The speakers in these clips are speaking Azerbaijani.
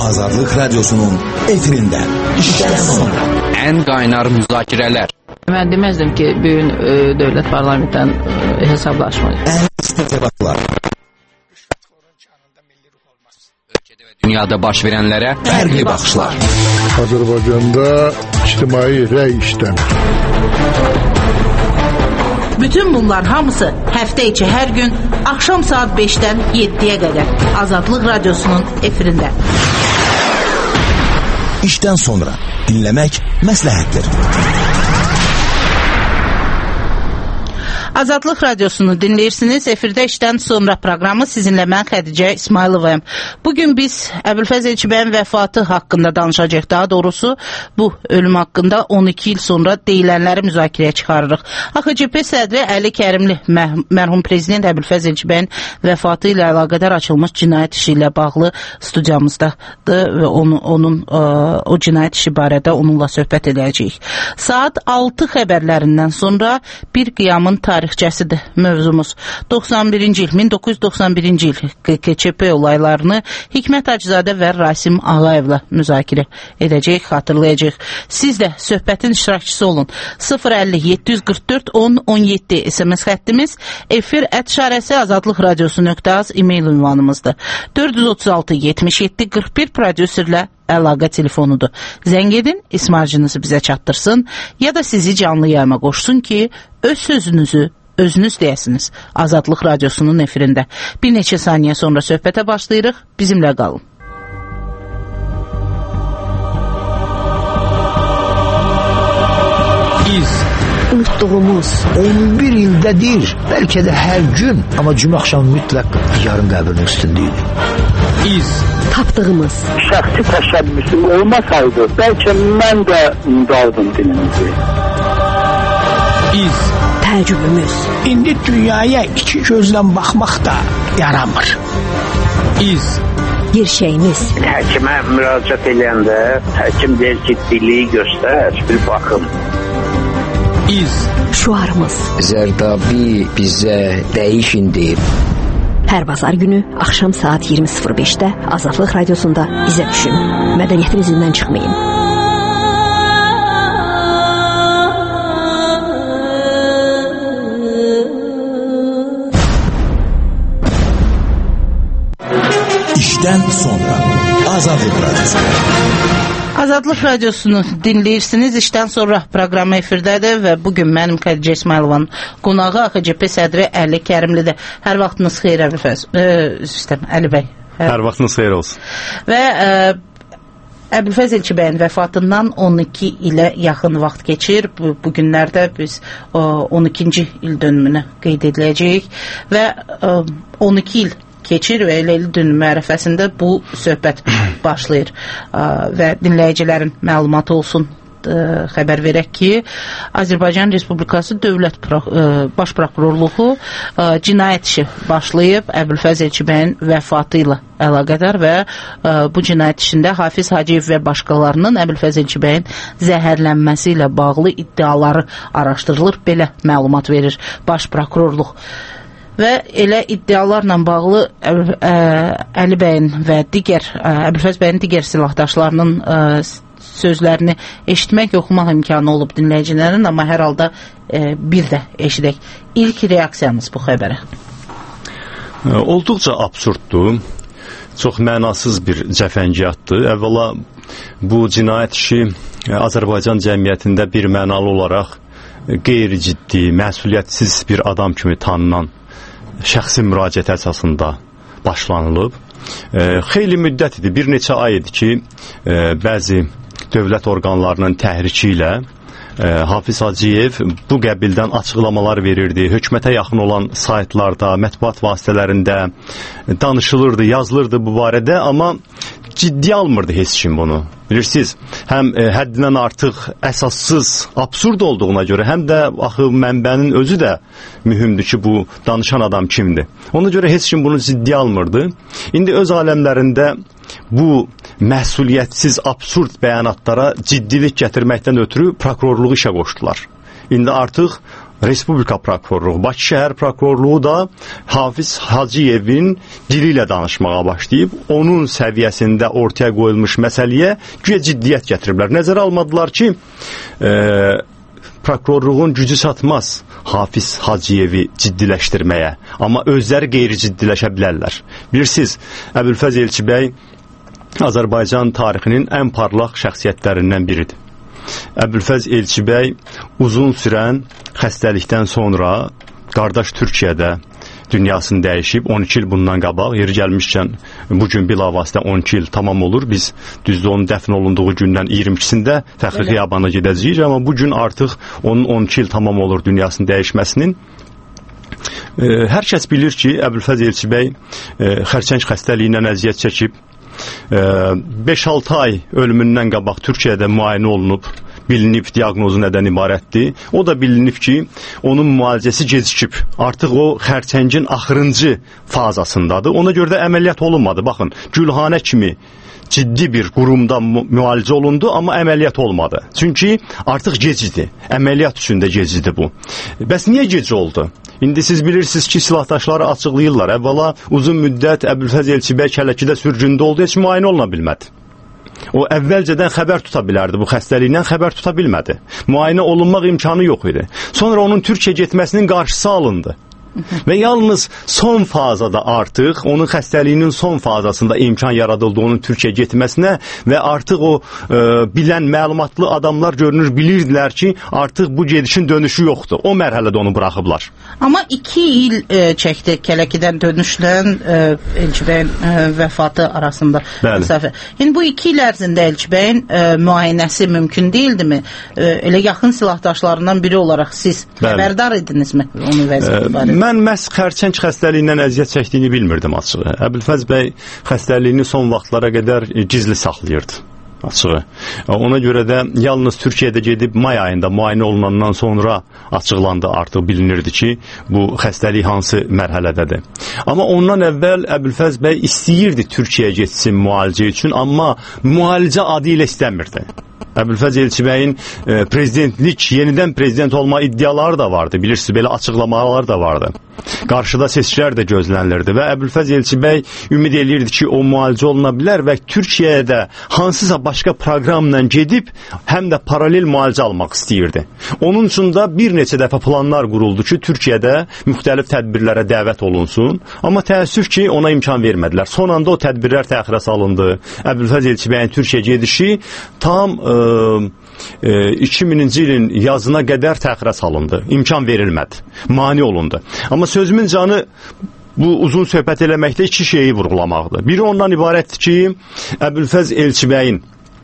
Azadlık Radyosu'nun efirinden işten sonra. En kaynar müzakereler. Ben demezdim ki bugün devlet parlamentten hesaplaşma. En üstü debatlar. Ülkede ve dünyada baş verenlere Fərqli baxışlar. Azərbaycanda ictimai rəy işləmir. Bütün bunlar hamısı həftə içi hər gün axşam saat 5-dən 7-yə qədər Azadlıq Radyosu'nun efirində. İşten sonra dinlemek məsləhətdir. Azadlıq Radyosu'nu dinleyirsiniz. Efirde işten sonra programı sizinle ben Xədicə İsmayılovayım. Bugün biz Əbülfəz Elçibəyin vəfatı hakkında danışacaq. Daha doğrusu bu ölüm hakkında 12 il sonra deyilənləri müzakirəyə çıxarırıq. AXCP sədri Əli Kərimli mərhum prezident Əbülfəz Elçibəyin vəfatı ilə əlaqədar açılmış cinayət işi ilə bağlı studiyamızdadır və o cinayət işi barədə onunla söhbət edəcəyik. Saat 6 xəbərlərindən sonra bir qiyamın tarixçəsidir mövzumuz. 1991-ci il KÇP olaylarını Hikmət Hacızadə və Rasim Ağayevlə müzakirə edəcəyik, xatırlayacaq. Siz də söhbətin iştirakçısı olun. 050-744-10-17 SMS xəttimiz, efir@azadlıqradiosu.az e-mail ünvanımızdır. 436-77-41 prodüserlə əlaqə telefonudur. Zəng edin, ismarcınızı bizə çatdırsın ya da sizi canlı yayıma qoşsun ki, öz sözünüzü özünüz deyəsiniz. Azadlıq Radyosu'nun efirində. Bir neçə saniyə sonra söhbətə başlayırıq. Bizimlə qalın. Unutduğumuz 11 ildədir, bəlkə də hər gün, amma cümə axşamı mütləq yarın qəbrinin üstündəydi. Tapdığımız şəxsi təşəbbüsüm olmasaydı, bəlkə mən də undardım dilimizi. Təəccübümüz. İndi dünyaya iki gözlə baxmaq da yaramır. Gerçəyimiz. Həkimə müraciət edəndə həkim deyir ki, dili göstər, bir baxım. Şuarımız. Zərdabi bizə dəyişin deyib. Hər bazar günü axşam saat 20:05-də Azadlıq Radiosunda bizə düşün. Mədəniyyətin izindən çıxmayın. İşten sonra Azadlık Radyosu. Azadlıq Radiosunu dinləyirsiniz. İşdən sonra proqramı efirdədir və bugün mənim Xədicə İsmayılovanın qonağı AXCP sədri Əli Kərimlidir. Hər vaxtınız xeyir Əbülfəz. Əli bəy. Hər vaxtınız xeyir olsun. Və Əbülfəz Elçibəyin vəfatından 12 ilə yaxın vaxt keçir. Bu günlərdə biz 12-ci il dönümünü qeyd ediləcəyik və 12 il keçir və elə il dönümü ərəfəsində bu söhbət başlayır və dinləyicilərin məlumatı olsun xəbər verək ki, Azərbaycan Respublikası Dövlət Baş Prokurorluğu cinayət işi başlayıb Əbülfəz Elçibəyin vəfatı ilə əlaqədar və bu cinayət işində Hafiz Hacıyev və başqalarının Əbülfəz Elçibəyin zəhərlənməsi ilə bağlı iddiaları araşdırılır. Belə məlumat verir Baş Prokurorluq. Və elə iddialarla bağlı Əli bəyin və Əbülfəz bəyin digər silahdaşlarının sözlərini eşitmək, oxumaq imkanı olub dinləyicilərin, amma hər halda bir də eşidək. İlk reaksiyanız bu xəbərə? Olduqca absurddur, çox mənasız bir cəfəngiyyatdır. Əvvəla bu cinayət işi Azərbaycan cəmiyyətində bir mənalı olaraq qeyri-ciddi, məsuliyyətsiz bir adam kimi tanınan şəxsi müraciət əsasında başlanılıb. Xeyli müddət idi, bir neçə ay idi ki, bəzi dövlət orqanlarının təhriki ilə Hafiz Hacıyev bu qəbildən açıqlamalar verirdi. Hökumətə yaxın olan saytlarda, mətbuat vasitələrində danışılırdı, yazılırdı bu barədə, amma ciddi almırdı heç kim bunu. Bilirsiniz, həm həddindən artıq əsassız, absurd olduğuna görə, həm də axı mənbənin özü də mühümdür ki, bu danışan adam kimdir. Ona görə heç kim bunu ciddi almırdı. İndi öz aləmlərində bu məsuliyyətsiz, absurd bəyanatlara ciddilik gətirməkdən ötürü prokurorluğu işə qoşdular. İndi artıq Respublika prokurorluğu, Bakı şəhər prokurorluğu da Hafiz Hacıyevin dili ilə danışmağa başlayıb, onun səviyyəsində ortaya qoyulmuş məsələyə güya ciddiyyət gətiriblər. Nəzərə almadılar ki, prokurorluğun gücü çatmaz Hafiz Hacıyevi ciddiləşdirməyə, amma özləri qeyri-ciddiləşə bilərlər. Bilirsiniz, Əbülfəz Elçibəy Azərbaycan tarixinin ən parlaq şəxsiyyətlərindən biridir. Əbülfəz Elçibəy uzun sürən xəstəlikdən sonra qardaş Türkiyədə dünyasını dəyişib, 12 il bundan qabaq, yeri gəlmişkən bugün bilavasitə 12 il tamam olur. Biz düzdür onun dəfn olunduğu gündən 22-sində Fəxri Xiyabana gedəcəyik, amma bugün artıq onun 12 il tamam olur dünyasını dəyişməsinin. Hər kəs bilir ki, Əbülfəz Elçibəy xərçəng xəstəliyindən əziyyət çəkib, 5-6 ay ölümündən qabaq Türkiyədə müayinə olunub, bilinib diaqnozu nədən ibarətdir. O da bilinib ki, onun müalicəsi gecikib. Artıq o xərçəngin axırıncı fazasındadır. Ona görə də əməliyyat olunmadı. Baxın, Gülhanə kimi ciddi bir qurumda müalicə olundu, amma əməliyyat olmadı. Çünki artıq gecidir. Əməliyyat üçün də gecidir bu. Bəs niyə gec oldu? İndi siz bilirsiniz ki, silahdaşları açıqlayırlar. Əvvəla uzun müddət Əbülfəz Elçibəy Kələkidə sürgündə oldu, heç müayinə oluna bilmədi. O əvvəlcədən xəbər tuta bilərdi, bu xəstəlikdən xəbər tuta bilmədi. Müayinə olunmaq imkanı yox idi. Sonra onun Türkiyə getməsinin qarşısı alındı. Və yalnız son fazada artıq, onun xəstəliyinin son fazasında imkan yaradıldı onun Türkiyə getməsinə və artıq o bilən, məlumatlı adamlar görünür, bilirdilər ki, artıq bu gedişin dönüşü yoxdur. O mərhələdə onu buraxıblar. Amma 2 il çəkdi Kələkidən dönüşdən Elçibəyin vəfatı arasında. Məsafə. Yəni bu 2 il ərzində Elçibəyin müayinəsi mümkün deyildimi? Elə yaxın silahdaşlarından biri olaraq siz xəbərdar idinizmi onun vəziyyəti barədə? Mən məhz xərçəng xəstəliyindən əziyyət çəkdiyini bilmirdim açığı. Əbülfəz bəy xəstəliyini son vaxtlara qədər gizli saxlayırdı açığı. Ona görə də yalnız Türkiyədə gedib may ayında müayinə olunandan sonra açıqlandı, artıq bilinirdi ki, bu xəstəlik hansı mərhələdədir. Amma ondan əvvəl Əbülfəz bəy istəyirdi Türkiyəyə getsin müalicə üçün, amma müalicə adı ilə istəmirdi. Əbülfəz Elçibəyin prezidentlik, yenidən prezident olma iddiaları da vardı. Bilirsiniz, belə açıqlamalar da vardı. Qarşıda seçkilər də gözlənilirdi və Əbülfəz Elçibəy ümid eləyirdi ki, o müalicə oluna bilər və Türkiyəyə də hansısa başqa proqramla gedib, həm də paralel müalicə almaq istəyirdi. Onun üçün də bir neçə dəfə planlar quruldu ki, Türkiyədə müxtəlif tədbirlərə dəvət olunsun. Amma təəssüf ki, ona imkan vermədilər. Son anda o tədbirlər təxirə salındı. Əbülfəz Elçibəyin Türkiyəyə gedişi tam 2000-ci ilin yazına qədər təxirə salındı. İmkan verilmədi. Mane olundu. Amma sözümün canı bu uzun söhbət eləməkdə 2 şeyi vurğulamaqdır. Biri ondan ibarətdir ki, Əbülfəz Elçibəyin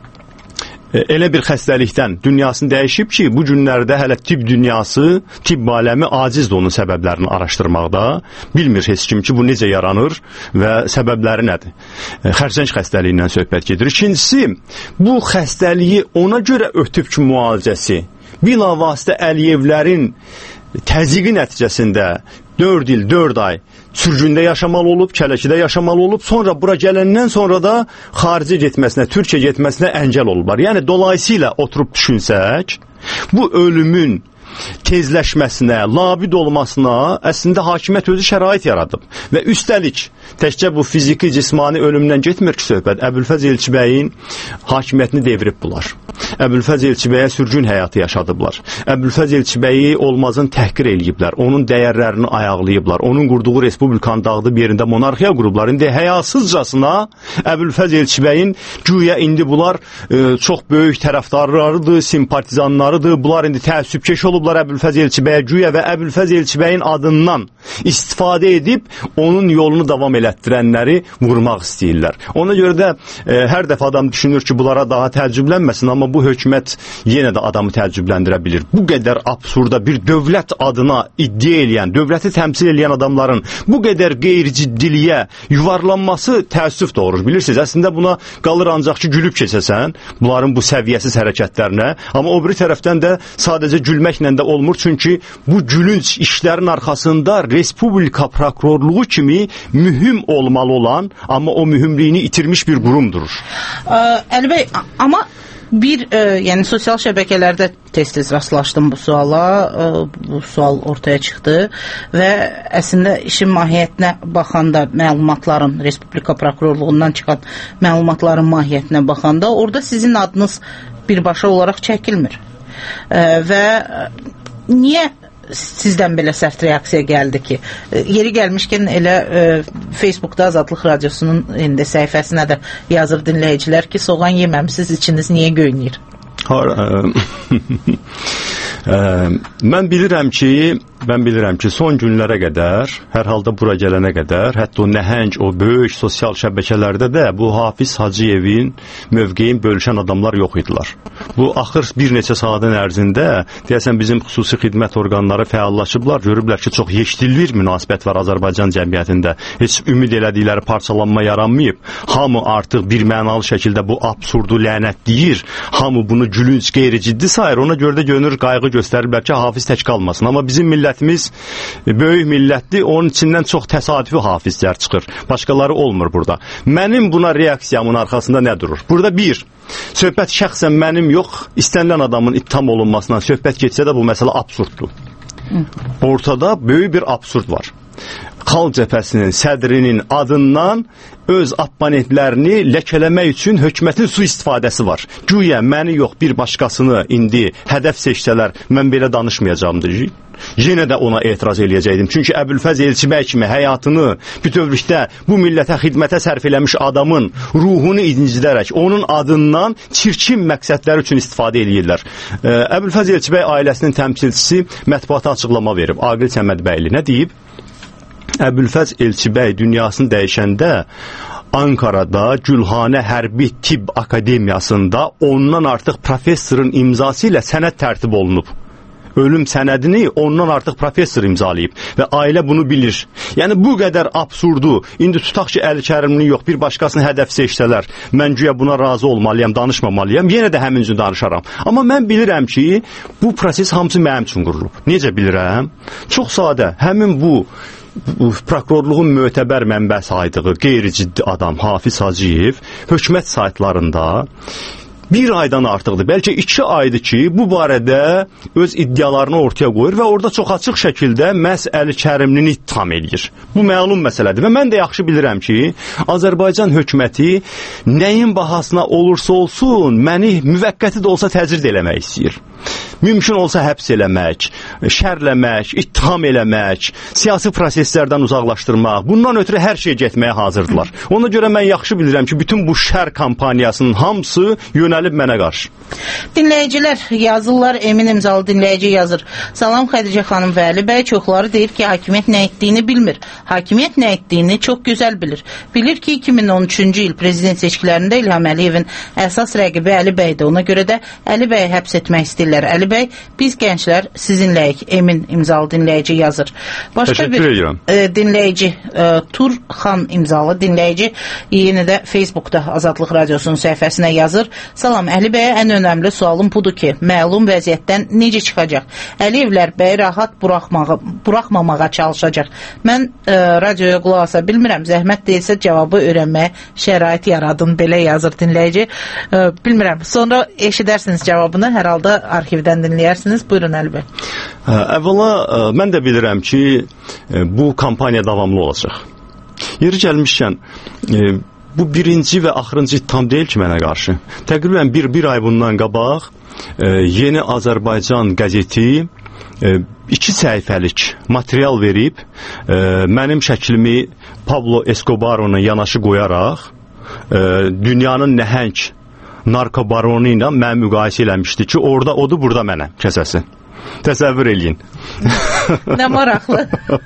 elə bir xəstəlikdən dünyasını dəyişib ki, bu günlərdə hələ tibb dünyası, tibb aləmi acizdir onun səbəblərini araşdırmaqda. Bilmir heç kim ki, bu necə yaranır və səbəbləri nədir. Xərçəng xəstəliyindən söhbət gedir. İkincisi, bu xəstəliyi ona görə ötüb ki, müalicəsi bilavasitə Əliyevlərin təzyiqi nəticəsində 4 il, 4 ay sürgündə yaşamalı olub, Kələkidə yaşamalı olub, sonra bura gələndən sonra da xarici getməsinə, Türkiyə getməsinə əngəl olublar. Yəni, dolayısıyla oturub düşünsək, bu ölümün tezləşməsinə, labid olmasına əslində hakimiyyət özü şərait yaradıb. Və üstəlik, təkcə bu fiziki, cismani ölümdən getmir ki, söhbət. Əbülfəz Elçibəyin hakimiyyətini devirib bunlar. Əbülfəz Elçibəyə sürgün həyatı yaşadıblar. Əbülfəz Elçibəyi olmazın təhqir eləyiblər. Onun dəyərlərini ayaqlayıblar. Onun qurduğu respublikanın dağıdıb yerində monarxiya qurublar. İndi həyasızcasına Əbülfəz Elçibəyin güya indi bunlar çox böyük tərəfdarlarıdır, simpatizanlarıdır. Bunlar indi təəssübkeş olublar Əbülfəz Elçibəyə güya və Əbülfəz Elçibəyin adından istifadə edib onun yolunu davam elətdirənləri vurmaq istəyirlər. Ona görə də hər dəfə adam düşünür ki, bunlara daha təəccüblənməsin, amma bu hökumət yenə də adamı təəccübləndirə bilir. Bu qədər absurda bir dövlət adına iddia eləyən, dövləti təmsil eləyən adamların bu qədər qeyri-ciddiliyə yuvarlanması təəssüf doğurur. Bilirsiniz, əslində buna qalır ancaq ki, gülüb keçəsən bunların bu səviyyəsiz hərəkətlərinə, amma o biri tərəfdən də sadəcə gülməklə də olmur, çünki bu gülünc işlərin arxasında Respublika prokurorluğu kimi mühüm olmalı olan, amma o mühümliyini itirmiş bir qurum durur. Əli bəy, amma Yəni sosial şəbəkələrdə tez-tez rastlaşdım bu suala, bu sual ortaya çıxdı və əslində işin mahiyyətinə baxanda, məlumatların, Respublika Prokurorluğundan çıxan məlumatların mahiyyətinə baxanda, orada sizin adınız birbaşa olaraq çəkilmir. Və niyə sizdən belə sərt reaksiya gəldi ki? Yeri gəlmişkən elə Facebookda Azadlıq Radiosunun səhifəsinə də yazır dinləyicilər ki, soğan yeməmişsiniz, içiniz niyə göynəyir? Mən bilirəm ki, son günlərə qədər, hər halda bura gələnə qədər, hətta o nəhəng, o böyük sosial şəbəkələrdə də bu Hafiz Hacıyevin mövqeyin bölüşən adamlar yox idilər. Bu axır bir neçə saatın ərzində deyəsən bizim xüsusi xidmət orqanları fəallaşıblar, görüblər ki, çox yeşdillik münasibət var Azərbaycan cəmiyyətində. Heç ümid elədikləri parçalanma yaranmayıb. Hamı artıq bir mənalı şəkildə bu absurdu lənətləyir. Hamı bunu gülünc, qeyri-ciddi sayır. Ona görə də görünür, qayğı göstəriblər ki, Hafiz tək qalmasın. Amma bizim millətimiz böyük millətdir, onun içindən çox təsadüfi Hafizlər çıxır. Başqaları olmur burada. Mənim buna reaksiyamın arxasında nə durur? Burada bir, söhbət şəxsən mənim yox, istənilən adamın ittiham olunmasından söhbət getsə də bu məsələ absurddur. Ortada böyük bir absurd var. Xalq Cəbhəsinin sədrinin adından öz abonentlərini ləkələmək üçün hökumətin sui-istifadəsi var. Güya məni yox, bir başqasını indi hədəf seçsələr, mən belə danışmayacağımdır. Yenə də ona etiraz eləyəcəkdim. Çünki Əbülfəz Elçibəy kimi həyatını bütövlükdə bu millətə xidmətə sərf eləmiş adamın ruhunu incidərək, onun adından çirkin məqsədləri üçün istifadə eləyirlər. Əbülfəz Elçibəy ailəsinin təmsilçisi mətbuata açıqlama verib. Aqil Səmədbəyli nə deyib? Əbülfəz Elçibəy dünyasını dəyişəndə Ankara'da Gülhanə Hərbi Tibb Akademiyasında ondan artıq professorun imzası ilə sənəd tərtib olunub. Ölüm sənədini ondan artıq professor imzalayıb və ailə bunu bilir. Yəni bu qədər absurdu, indi tutaq ki, Əli Kərimli yox, bir başqasını hədəf seçsələr, mən güya buna razı olmalıyam, danışmamalıyam, yenə də həmin üçün danışaram. Amma mən bilirəm ki, bu proses hamısı mənim üçün qurulub. Necə bilirəm? Çox sadə, həmin bu prokurorluğun mötəbər mənbə saydığı qeyri-ciddi adam Hafiz Hacıyev hökumət saytlarında bir aydan artıqdır, bəlkə 2 aydır ki, bu barədə öz iddialarını ortaya qoyur və orada çox açıq şəkildə məhz Əli Kərimlini ittiham edir. Bu məlum məsələdir və mən də yaxşı bilirəm ki, Azərbaycan hökuməti nəyin bahasına olursa olsun, məni müvəqqəti də olsa təcrid eləmək istəyir. Mümkün olsa həbs eləmək, şərləmək, ittiham eləmək, siyasi proseslərdən uzaqlaşdırmaq, bundan ötürü hər şey getməyə hazırdılar. Ona görə mən yaxşı bilirəm ki, bütün bu şər kampaniyasının hamısı yönəlib mənə qarşı. Dinləyicilər yazırlar, Emin imzalı dinləyici yazır. Salam Xədicə xanım və Əli bəy, çoxları deyir ki, hakimiyyət nə etdiyini bilmir. Hakimiyyət nə etdiyini çox gözəl bilir. Bilir ki, 2013-cü il prezident seçkilərində İlham Əliyevin əsas rəqibi Əli bəydir. Ona görə də Əli bəyi həbs etmək istəyirlər. Əli bəy, biz gənclər sizinləyik. Emin imzalı dinləyici yazır. Başqa bir dinləyici, Turxan imzalı dinləyici yenə də Facebookda Azadlıq Radiosunun səhifəsinə yazır. Salam, Əli bəyə ən önəmli sualım budur ki, məlum vəziyyətdən necə çıxacaq? Əliyevlər bəyi rahat buraxmamağa çalışacaq. Mən radioya qulaq asa bilmirəm, zəhmət deyilsə cavabı öyrənməyə şərait yaradın, belə yazır dinləyici. Bilmirəm, sonra eşidərsiniz cavabını, hər halda arxivdən dinləyərsiniz. Buyurun Əli bəy. Əvvəla, mən də bilirəm ki, bu kampaniya davamlı olacaq. Yeri gəlmişkən, bu birinci və axırıncı ittiham deyil ki, mənə qarşı. Təqribən bir ay bundan qabaq Yeni Azərbaycan qəzeti 2 səhifəlik material verib, mənim şəklimi Pablo Escobar'la yanaşı qoyaraq, dünyanın nəhəng narkobaronu ilə mən müqayisə eləmişdi ki, orada odur, burada mənə kəsəsi. Təsəvvür eləyin. Nə maraqlı.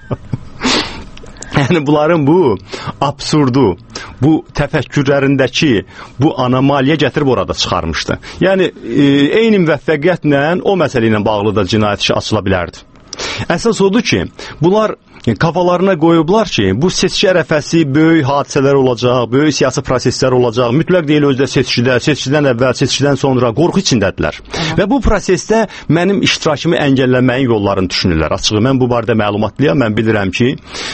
Yəni bunların bu absurdu, bu təfəkkürlərindəki bu anomaliya gətirib orada çıxarmışdı. Yəni eyni müvəffəqiyyətlə o məsələ ilə bağlı da cinayət işi açıla bilərdi. Əsas odur ki, bunlar kafalarına qoyublar ki, bu seçki ərəfəsi böyük hadisələr olacaq, böyük siyasi proseslər olacaq. Mütləq deyil özdə seçkidən əvvəl, seçkidən sonra qorxu içindədirlər. Və bu prosesdə mənim iştirakımı əngəlləməyin yollarını düşünürlər. Açığı mən bu barədə məlumatlıyam. Mən bilirəm ki,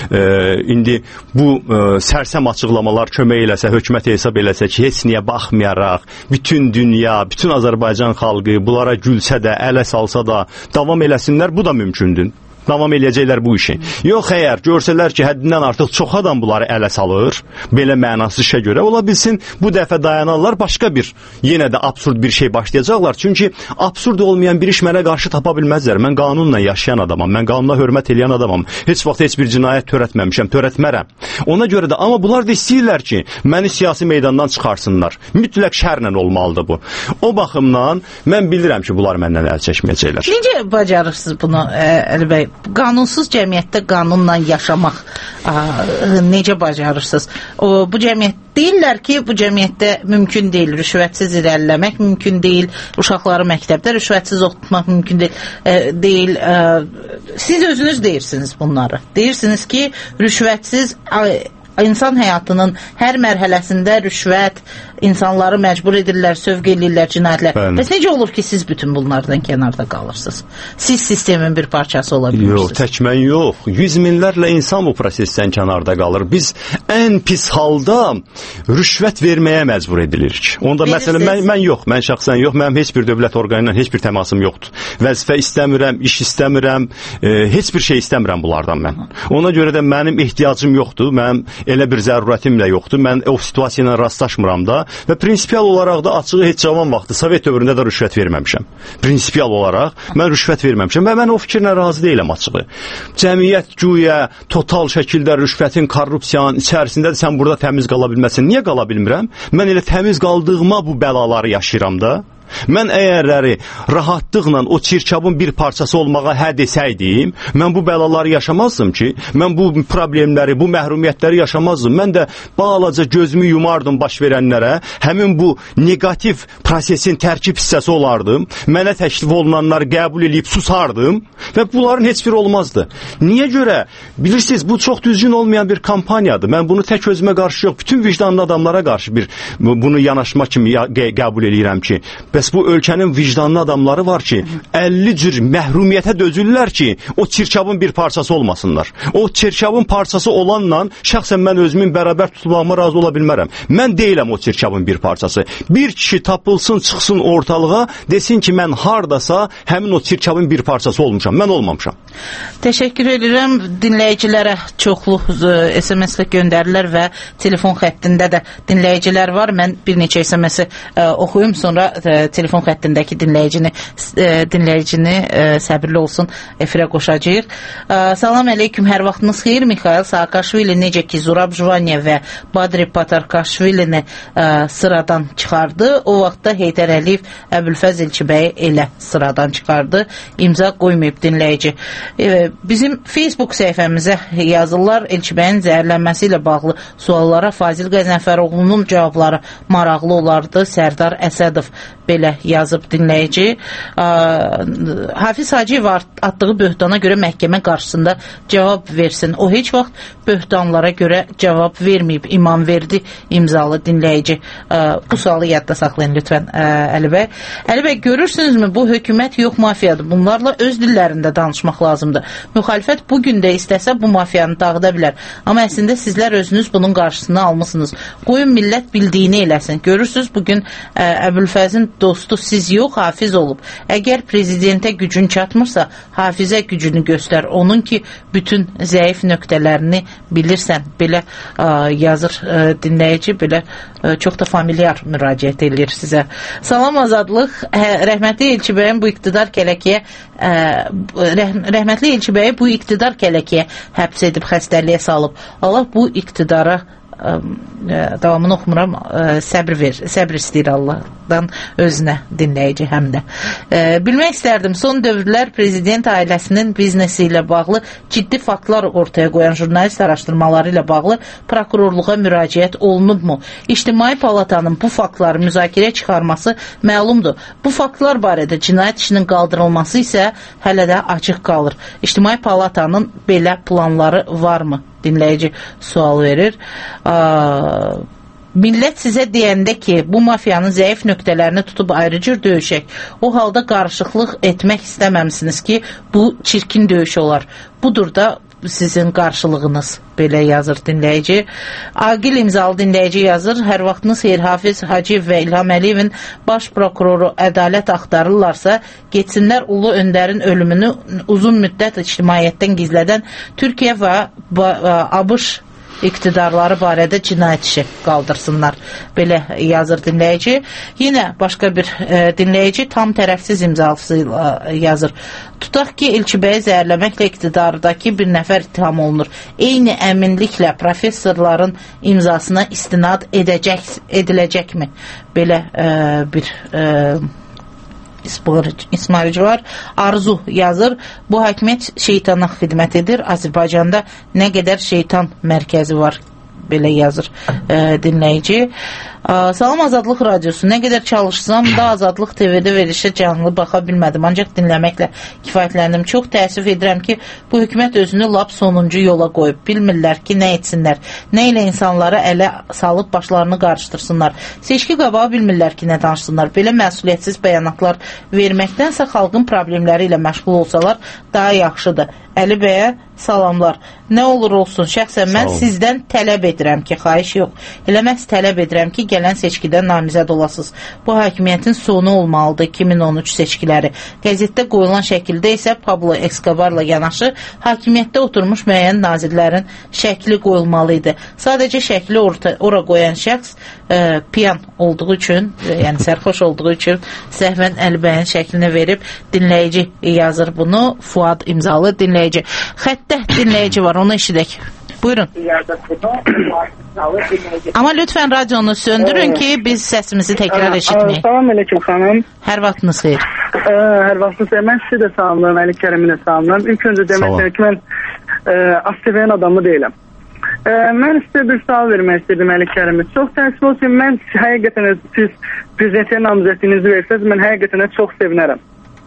indi bu sərsəm açıqlamalar kömək eləsə, hökumət hesab eləsə ki, heç niyə baxmayaraq, bütün dünya, bütün Azərbaycan xalqı bunlara gülsə də, ələ salsa da davam eləsinlər, bu da mümkündür. Davam eləyəcəklər bu işi. Yox, əgər görsələr ki, həddindən artıq çox adam bunları ələ salır, belə mənasız işə görə, ola bilsin, bu dəfə dayanarlar, başqa bir, yenə də absurd bir şey başlayacaqlar. Çünki absurd olmayan bir iş mənə qarşı tapa bilməzlər. Mən qanunla yaşayan adamam, mən qanuna hörmət eləyən adamam. Heç vaxt heç bir cinayət törətməmişəm, törətmərəm. Ona görə də, amma bunlar da istəyirlər ki, məni siyasi meydandan çıxarsınlar. Mütləq şərlə olmalıdır bu. O baxımdan, mən bilirəm ki, bunlar məndən əl çəkməyəcəklər. Necə bacarırsınız bunu, Əli bəy? Qanunsuz cəmiyyətdə qanunla yaşamaq necə bacarırsınız? Bu cəmiyyət deyirlər ki, bu cəmiyyətdə mümkün deyil, rüşvətsiz irəliləmək mümkün deyil, uşaqları məktəbdə rüşvətsiz oxutmaq mümkün deyil. Siz özünüz deyirsiniz bunları. Deyirsiniz ki, rüşvətsiz insan həyatının hər mərhələsində rüşvət, insanları məcbur edirlər, sövq edirlər, cinayətlər. Bəs necə olur ki, siz bütün bunlardan kənarda qalırsınız? Siz sistemin bir parçası ola bilirsiniz. Yox, tək mən yox. 100 minlərlə insan bu prosesdən kənarda qalır. Biz ən pis halda rüşvət verməyə məcbur edilirik. Onda məsələn, mən yox, mən şəxsən yox, mənim heç bir dövlət orqanı ilə heç bir təmasım yoxdur. Vəzifə istəmirəm, iş istəmirəm, heç bir şey istəmirəm bunlardan mən. Ona görə də mənim ehtiyacım yoxdur, mənim elə bir zərurətim də yoxdur. Mən o situasiya ilə rastlaşmıram da və prinsipial olaraq da açığı heç cavan vaxtı Sovet dövründə də rüşvət verməmişəm. Prinsipial olaraq mən rüşvət verməmişəm və mən o fikirlə razı deyiləm açığı. Cəmiyyət güya total şəkildə rüşvətin, korrupsiyanın içərisində sən burada təmiz qala bilməsin. Niyə qala bilmirəm? Mən elə təmiz qaldığıma bu bəlaları yaşayıram da. Mən əgərləri rahatlıqla o çirkabın bir parçası olmağa hə desəydim, mən bu bəlaları yaşamazdım ki, mən bu problemləri, bu məhrumiyyətləri yaşamazdım. Mən də balaca gözümü yumardım baş verənlərə, həmin bu negativ prosesin tərkib hissəsi olardım, mənə təklif olunanları qəbul edib susardım və bunların heç biri olmazdı. Niyə görə? Bilirsiniz, bu çox düzgün olmayan bir kampaniyadır. Mən bunu tək özümə qarşı yox, bütün vicdanlı adamlara qarşı bunu yanaşma kimi qəbul edirəm ki, bəs bu ölkənin vicdanlı adamları var ki, 50 cür məhrumiyyətə dözürlər ki, o çirkabın bir parçası olmasınlar. O çirkabın parçası olanla şəxsən mən özümün bərabər tutulmağıma razı ola bilmərəm. Mən deyiləm o çirkabın bir parçası. Bir kişi tapılsın, çıxsın ortalığa, desin ki, mən hardasa həmin o çirkabın bir parçası olmuşam. Mən olmamışam. Təşəkkür edirəm. Dinləyicilərə çoxlu SMS-lə göndərirlər və telefon xəttində də dinləyicilər var. Mən bir neçə SMS-i oxuyum, sonra telefon xəttindəki dinləyicini səbirli olsun, efirə qoşacağıq. Salam aleyküm, hər vaxtınız xeyir. Mikhail Saakashvili necə ki Zurab Juvaniya və Badri Patarkashvilini sıradan çıxardı, o vaxtda Heydər Əliyev Əbülfəz Elçibəyi elə sıradan çıxardı. İmza qoymayıb dinləyici. Bizim Facebook səhifəmizə yazırlar, Elçibəyin zəhərlənməsi ilə bağlı suallara Fazil Qəzənfəroğlu'nun cavabları maraqlı olardı. Sərdar Əsədov belə yazıb dinləyici. Hafiz Hacıyev atdığı böhtana görə məhkəmə qarşısında cavab versin. O heç vaxt böhtanlara görə cavab verməyib. İmamverdi imzalı dinləyici. Bu sualı yadda saxlayın lütfən, Əli bəy. Əli bəy, görürsünüzmü, bu hökumət yox mafiyadır. Bunlarla öz dillərində danışmaq lazımdır. Müxalifət bugün də istəsə bu mafiyanı dağıda bilər. Amma əslində sizlər özünüz bunun qarşısını almısınız. Qoyun millət bildiyini eləsin. Görürsünüz, bugün Əbülfəzin dostu siz yox, Hafiz olub. Əgər prezidentə gücün çatmırsa, Hafizə gücünü göstər. Onun ki, bütün zəif nöqtələrini bilirsən. Belə yazır dinləyici, belə çox da familiar müraciət edir sizə. Salam Azadlıq. Rəhmətli Elçibəyin bu iqtidar Rəhmətli Elçibəyi bu iqtidar kələkiyə həbs edib xəstəliyə salıb. Allah bu iqtidara davamını oxumuram, səbr istəyir Allahdan özünə dinləyici həm də. Bilmək istərdim, son dövrlər prezident ailəsinin biznesi ilə bağlı ciddi faktlar ortaya qoyan jurnalist araşdırmaları ilə bağlı prokurorluğa müraciət olunubmu? İctimai Palatanın bu faktları müzakirəyə çıxarması məlumdur. Bu faktlar barədə cinayət işinin qaldırılması isə hələ də açıq qalır. İctimai Palatanın belə planları varmı? Dinləyici sual verir. Millət sizə deyəndə ki, bu mafiyanın zəif nöqtələrini tutub ayrı cür döyüşək, o halda qarışıqlıq etmək istəməmsiniz ki, bu çirkin döyüş olar. Budur da sizin qarşılığınız, belə yazır dinləyici. Aqil imzalı dinləyici yazır, hər vaxtınız Xeyir Hafiz Hacıyev və İlham Əliyevin baş prokuroru ədalət axtarırlarsa, getsinlər Ulu Öndərin ölümünü uzun müddət ictimaiyyətdən gizlədən Türkiyə və ABŞ iqtidarları barədə cinayət işi qaldırsınlar. Belə yazır dinləyici. Yenə başqa bir dinləyici tam tərəfsiz imzalısı yazır. Tutaq ki, Elçibəyi zəhərləməklə iqtidardakı bir nəfər ittiham olunur. Eyni əminliklə professorların imzasına istinad ediləcəkmi? Belə bir İsmailci var. Arzu yazır. Bu hakimiyyət şeytana xidmət edir. Azərbaycanda nə qədər şeytan mərkəzi var? Belə yazır dinləyici. Salam Azadlıq Radiosu. Nə qədər çalışsam da Azadlıq TV-də verilişə canlı baxa bilmədim. Ancaq dinləməklə kifayətləndim. Çox təəssüf edirəm ki, bu hökumət özünü lap sonuncu yola qoyub. Bilmirlər ki, nə etsinlər. Nə ilə insanları ələ salıb başlarını qarışdırsınlar. Seçki qabağı bilmirlər ki, nə danışsınlar. Belə məsuliyyətsiz bəyanatlar verməkdənsə xalqın problemləri ilə məşğul olsalar daha yaxşıdır. Əli bəyə salamlar. Nə olur olsun, şəxsən mən sizdən tələb edirəm ki, xahiş yox. Elə məhz tələb edirəm ki, gələn seçkidən namizəd olasınız. Bu hakimiyyətin sonu olmalıdır 2013 seçkiləri. Qəzetdə qoyulan şəkildə isə Pablo Escobarla yanaşı hakimiyyətdə oturmuş müəyyən nazirlərin şəkli qoyulmalıydı. Sadəcə şəkli ora qoyan şəxs piyan olduğu üçün, yəni sərxoş olduğu üçün səhvən Əlibəyin şəklini verib. Dinləyici yazır bunu. Fuad imzalı dinləyici. Xəttə dinləyici var, onu eşidək. Buyurun. Amma lütfən radionu söndürün ki, biz səsimizi təkrar eşitməyik. Salam aleyküm xanım. Hər vaxtınız xeyir. Hər vaxtınız xeyir. Mən sizi də salamlayım, Əli Kərimin də salamlayım. İlk öncə demək ki, mən ASTV-nin adamı deyiləm. Mən sizə bir sual vermək istedim Əli Kərimi. Çox təəssüf olsun, mən həqiqətən siz prezidentiyə namizədliyinizi versəz, mən həqiqətən çox sevinərəm.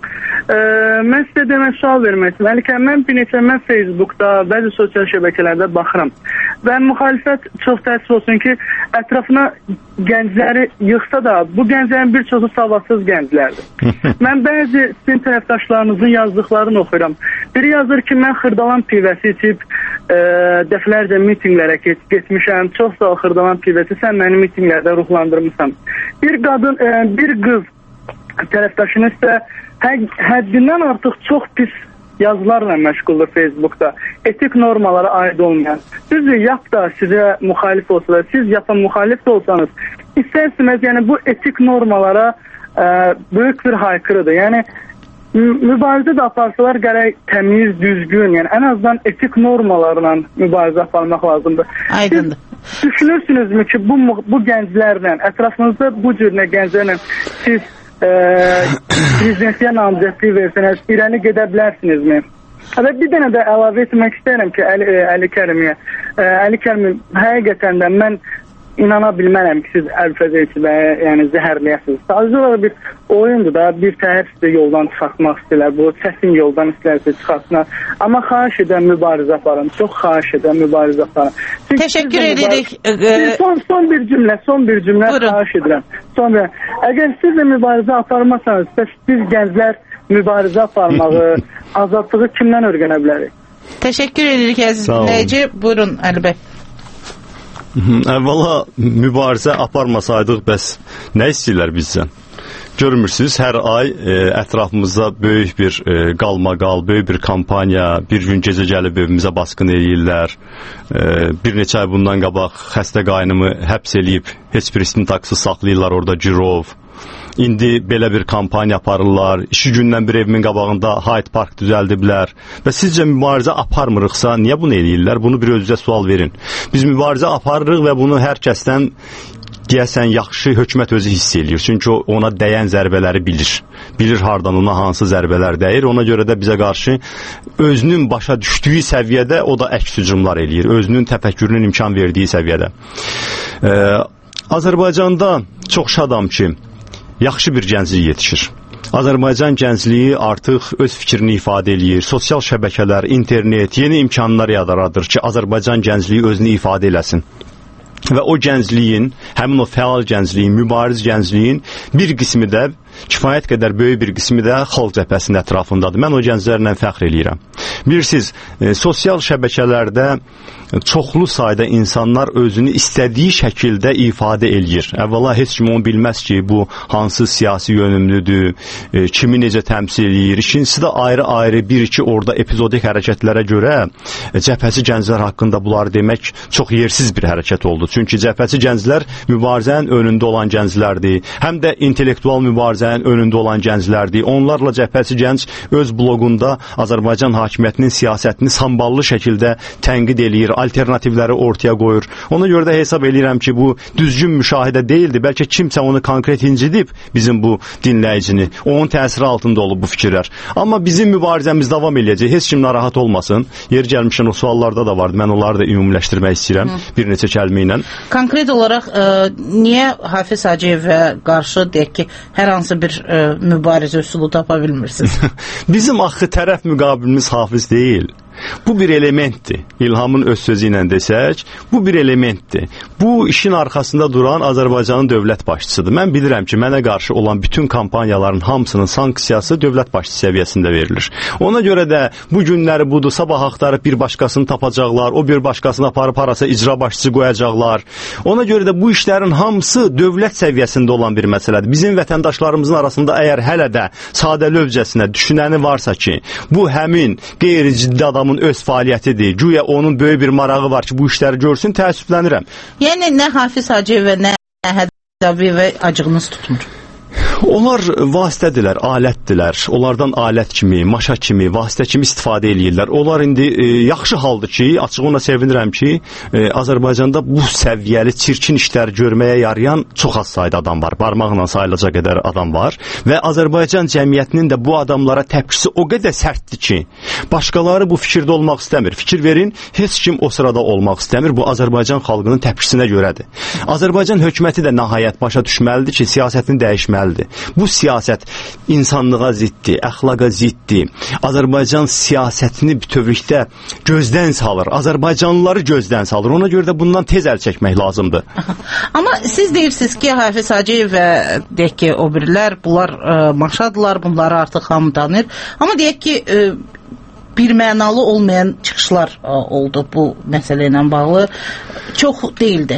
Mən sizə demək sual vermək istedim. Əli Kərim, mən Facebookda, bəzi sosial şəbəkələrdə baxıram. Və müxalifət çox təəssüf olsun ki, ətrafına gəncləri yıxsa da, bu gənclərin bir çoxu savadsız gənclərdir. Mən bəzi sizin tərəfdaşlarınızın yazdıqlarını oxuyuram. Biri yazır ki, mən xırdalan pivəsi içib dəfələrcə mitinqlərə getmişəm. Çox sağ ol xırdalan pivəsi, sən məni mitinqlərdə ruhlandırmışsan. Bir qız tərəfdaşınız isə həddindən artıq çox pis yazılarla məşğuldur Facebookda. Etik normalara aid olmayan. Düzdür, yap da sizə müxalif olsa da, siz yapan müxalif də olsanız, istərsiniz, yəni bu etik normalara böyük bir haykırıdır. Yəni, mübarizə də aparsalar gərək təmiz, düzgün, yəni ən azından etik normalarla mübarizə aparmaq lazımdır. Aydındır. Siz düşünürsünüzmü ki, bu gənclərlə, ətrafınızda bu cürünə gənclərlə siz prezidentiyə namizədlik versəniz, irəli gedə bilərsinizmi? Və bir dənə də əlavə etmək istəyirəm ki, Əli Kərimiyə. Əli Kərim, həqiqətən də mən inana bilmərəm ki, siz Əlfəzəyi yəni zəhərləyəsiniz. Sadəcə olaraq bir oyundur da, bir təhər sizə yoldan çıxartmaq istəyirlər, bu çətin yoldan istəyirsə çıxartsınlar. Amma xahiş edən mübarizə aparın, çox xahiş edən mübarizə aparın. Təşəkkür edirik. Son bir cümlə xahiş edirəm. Sonra, əgər siz də mübarizə aparmasanız, biz gənclər mübarizə aparmağı, azadlığı kimdən öyrənə bilərik? Təşəkkür edirik əziz dinləyici. Buyurun Əli bəy. Əvvəla mübarizə aparmasaydıq bəs nə istəyirlər bizdən? Görmürsünüz, hər ay ətrafımızda böyük bir qalmaqal, böyük bir kampaniya, bir gün gecə gəlib evimizə basqın eləyirlər. Bir neçə ay bundan qabaq xəstə qaynımı həbs eləyib, heç bir istintaqsız saxlayırlar orada girov. İndi belə bir kampaniya aparırlar. 2 gündən bir evimin qabağında Hyde Park düzəldiblər. Və sizcə mübarizə aparmırıqsa, niyə bunu eləyirlər? Bunu bir özünüzə sual verin. Biz mübarizə aparırıq və bunu hər kəsdən deyəsən yaxşı hökumət özü hiss eləyir. Çünki ona dəyən zərbələri bilir. Bilir hardan ona hansı zərbələr dəyir. Ona görə də bizə qarşı özünün başa düşdüyü səviyyədə o da əks hücumlar eləyir. Özünün təfəkkürünün imkan verdiyi səviyyədə. Azərbaycanda çox şadam ki, yaxşı bir gənclik yetişir. Azərbaycan gəncliyi artıq öz fikrini ifadə eləyir. Sosial şəbəkələr, internet, yeni imkanlar yaradır ki, Azərbaycan gəncliyi özünü ifadə eləsin. Və o gəncliyin, həmin o fəal gəncliyin, mübariz gəncliyin bir qismi də, kifayət qədər böyük bir qismi də xalq cəbhəsinin ətrafındadır. Mən o gənclərlə fəxr eləyirəm. Bilirsiniz, sosial şəbəkələrdə çoxlu sayda insanlar özünü istədiyi şəkildə ifadə eləyir. Əvvəla heç kim onu bilməz ki, bu hansı siyasi yönümlüdür, kimi necə təmsil eləyir. İkincisi də ayrı-ayrı bir-iki orada epizodik hərəkətlərə görə cəbhəçi gənclər haqqında bunları demək çox yersiz bir hərəkət oldu. Çünki cəbhəçi gənclər mübarizənin önündə olan gənclərdir. Həm də intellektual mübarizənin önündə olan gənclərdir. Onlarla cəbhəçi gənc öz bloqunda Azərbaycan hakimiyyətinin siyasətini samballı şəkildə tənqid eləyir, alternativləri ortaya qoyur. Ona görə də hesab eləyirəm ki, bu düzgün müşahidə deyildi. Bəlkə kimsə onu konkret incidib, bizim bu dinləyicini. Onun təsiri altında olub bu fikirlər. Amma bizim mübarizəmiz davam eləyəcək. Heç kim narahat olmasın. Yeri gəlmişən o suallarda da vardı. Mən onları da ümumiləşdirmək istəyirəm bir neçə kəlmə ilə. Konkret olaraq niyə Hafiz Hacıyevə qarşı deyək ki, hər hansı bir mübarizə üsulu tapa bilmirsiniz? Bizim axı tərəf müqabilimiz Hafiz deyil. Bu bir elementdir. İlhamın öz sözü ilə desək, bu bir elementdir. Bu işin arxasında duran Azərbaycanın dövlət başçısıdır. Mən bilirəm ki, mənə qarşı olan bütün kampaniyaların hamısının sanksiyası dövlət başçısı səviyyəsində verilir. Ona görə də bu günləri budur, sabah axtarıb bir başqasını tapacaqlar, o bir başqasını aparıb harasa icra başçısı qoyacaqlar. Ona görə də bu işlərin hamısı dövlət səviyyəsində olan bir məsələdir. Bizim vətəndaşlarımızın arasında əgər hələ də sadəlövcəsinə düşünəni varsa ki, bu həmin qeyri-ciddi adamın öz fəaliyyətidir. Güya onun böyük bir marağı var ki, bu işləri görsün, təəssüflənirəm. Yəni nə Hafiz Hacıyev və nə Hədəvi və acığınız tutmur? Onlar vasitədirlər, alətdirlər. Onlardan alət kimi, maşa kimi, vasitə kimi istifadə eləyirlər. Onlar indi yaxşı haldır ki, açıq ona sevinirəm ki, Azərbaycanda bu səviyyəli çirkin işlər görməyə yarayan çox az sayda adam var. Barmaqla sayılacaq qədər adam var. Və Azərbaycan cəmiyyətinin də bu adamlara təpkisi o qədər sərtdir ki, başqaları bu fikirdə olmaq istəmir. Fikir verin, heç kim o sırada olmaq istəmir. Bu Azərbaycan xalqının təpkisinə görədir. Azərbaycan hökuməti də nəhayət başa düşməlidir ki, siyasətini dəyişməlidir. Bu siyasət insanlığa ziddir, əxlaqa ziddir. Azərbaycan siyasətini bütövlükdə gözdən salır. Azərbaycanlıları gözdən salır. Ona görə də bundan tez əl çəkmək lazımdır. Amma siz deyirsiniz ki, Hafiz Hacıyev və deyək ki, o birilər, bunlar maşadılar, bunları artıq hamı tanır. Amma deyək ki, bir mənalı olmayan çıxışlar oldu bu məsələ ilə bağlı. Çox deyildi.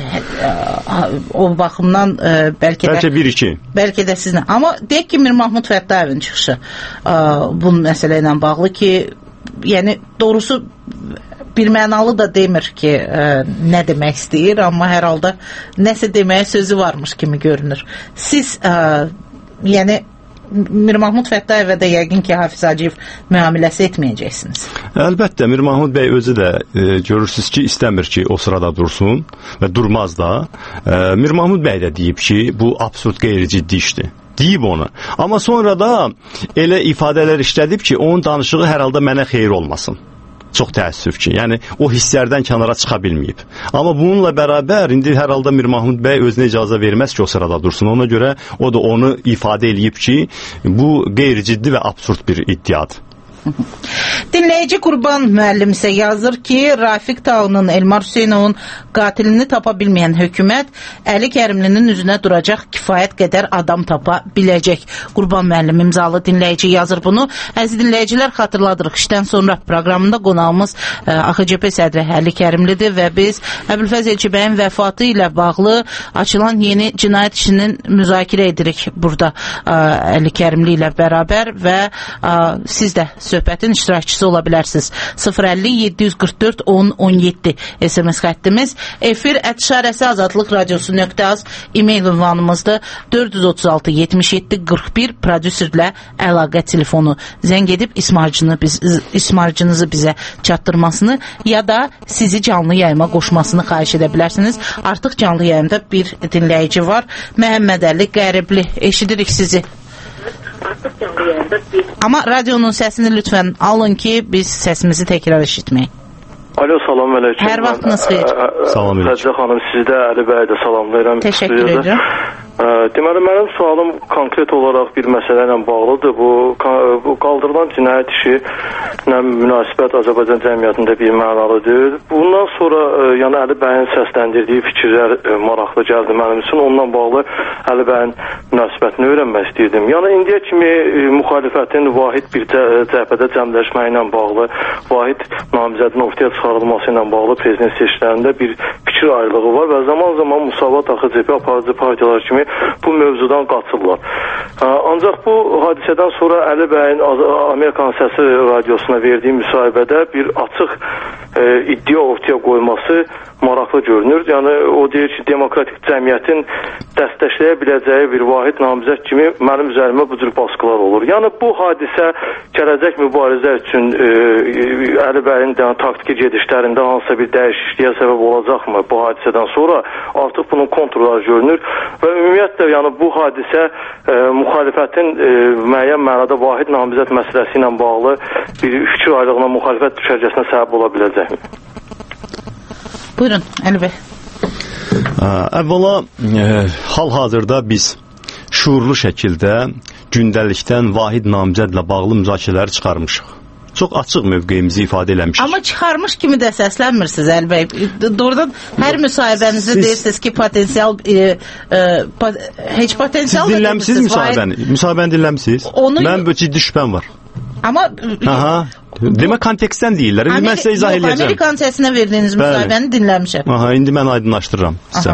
O baxımdan bəlkə bir-iki. Bəlkə də sizlə. Amma deyək ki, Mir Mahmud Fəttayevin çıxışı bu məsələ ilə bağlı ki, yəni doğrusu bir mənalı da demir ki, nə demək istəyir, amma hər halda nəsə deməyə sözü varmış kimi görünür. Siz yəni Mir Mahmud Fəttayevə də yəqin ki, Hafiz Hacıyev müamiləsi etməyəcəksiniz. Əlbəttə, Mir Mahmud bəy özü də görürsünüz ki, istəmir ki, o sırada dursun və durmaz da. Mir Mahmud bəy də deyib ki, bu absurd qeyri-ciddi işdir. Deyib onu. Amma sonra da elə ifadələr işlədib ki, onun danışığı hər halda mənə xeyir olmasın. Çox təəssüf ki, yəni o hisslərdən kənara çıxa bilməyib. Amma bununla bərabər indi hər halda Mir Mahmud bəy özünə icazə verməz ki, o sırada dursun. Ona görə o da onu ifadə eləyib ki, bu qeyri-ciddi və absurd bir iddiadır. Dinləyici Qurban müəllim isə yazır ki, Rafiq Tağının, Elmar Hüseynovun qatilini tapa bilməyən hökumət Əli Kərimlinin üzünə duracaq kifayət qədər adam tapa biləcək. Qurban müəllim imzalı dinləyici yazır bunu. Əziz dinləyicilər, xatırladırıq, işdən sonra proqramında qonağımız AXCP sədri Əli Kərimlidir və biz Əbülfəz Elçibəyin vəfatı ilə bağlı açılan yeni cinayət işinin müzakirə edirik burada Əli Kərimli ilə bərabər və siz də söhbətin iştirakçısı ola bilərsiniz. 050-744-10-17 SMS xəttimiz, efir@azadlıqradiosu.az e-mail ünvanımızdır, 436-77-41 prodüserlə əlaqə telefonu. Zəng edib ismarcınızı bizə çatdırmasını ya da sizi canlı yayıma qoşmasını xahiş edə bilərsiniz. Artıq canlı yayımda bir dinləyici var. Məhəmməd Əli Qəribli, eşidirik sizi. Amma radionun səsini lütfən alın ki, biz səsimizi təkrar eşitməyik. Alo, salam aleyküm. Hər vaxtınız xeyir. Salam aleyküm. Həcə xanım, sizdə Əli bəy də salamlayıram. Təşəkkür edirəm. Deməli, mənim sualım konkret olaraq bir məsələ ilə bağlıdır. Bu qaldırılan cinayət işi münasibət Azərbaycan cəmiyyətində bir mənalıdır. Bundan sonra yəni Əli bəyin səsləndirdiyi fikirlər maraqlı gəldi mənim üçün. Onunla bağlı Əli bəyin münasibətini öyrənmək istəyirdim. Yəni indiyə kimi müxalifətin vahid bir cəhbədə cəmləşməyi ilə bağlı, vahid namizədin ortaya çıxarılması ilə bağlı prezident seçkilərində bir fikir ayrılığı var və zaman-zaman Musavat AXCP aparıcı partiyalar kimi bu mövzudan qaçırlar. Ancaq bu hadisədən sonra Əli bəyin Amerikan Səsi radiosuna verdiyi müsahibədə bir açıq iddia ortaya qoyması maraqlı görünür. Yəni o deyir ki, demokratik cəmiyyətin dəstəkləyə biləcəyi bir vahid namizəd kimi mənim üzərimə bu cür baskılar olur. Yəni bu hadisə gələcək mübarizə üçün Əli bəyin taktiki gedişlərində hansısa bir dəyişikliyə səbəb olacaqmı bu hadisədən sonra? Artıq bunun konturları görünür və ümumiyyətlə yəni bu hadisə müxalifətin müəyyən mənada vahid namizəd məsələsi ilə bağlı bir fikir ayrılığına, müxalifət düşərgəsinə səbəb ola biləcəkmi? Buyurun, Əli bəy. Əvvəla, hal-hazırda biz şuurlu şəkildə gündəlikdən vahid namizədlə bağlı müzakirələri çıxarmışıq. Çox açıq mövqeyimizi ifadə eləmişik. Amma çıxarmış kimi də səslənmirsiniz, Əli bəy. Doğrudan hər müsahibənizdə deyirsiniz ki, potensial heç potensial siz dinləmişsiniz müsahibəni? Müsahibəni dinləmişsiniz? Mən bu ciddi şübhəm var. Amma demə kontekstdən deyirlər. Mən sizə izah edəcəm. Amerikan səsinə verdiyiniz müsahibəni dinləmişəm. İndi mən aydınlaşdırıram sizə.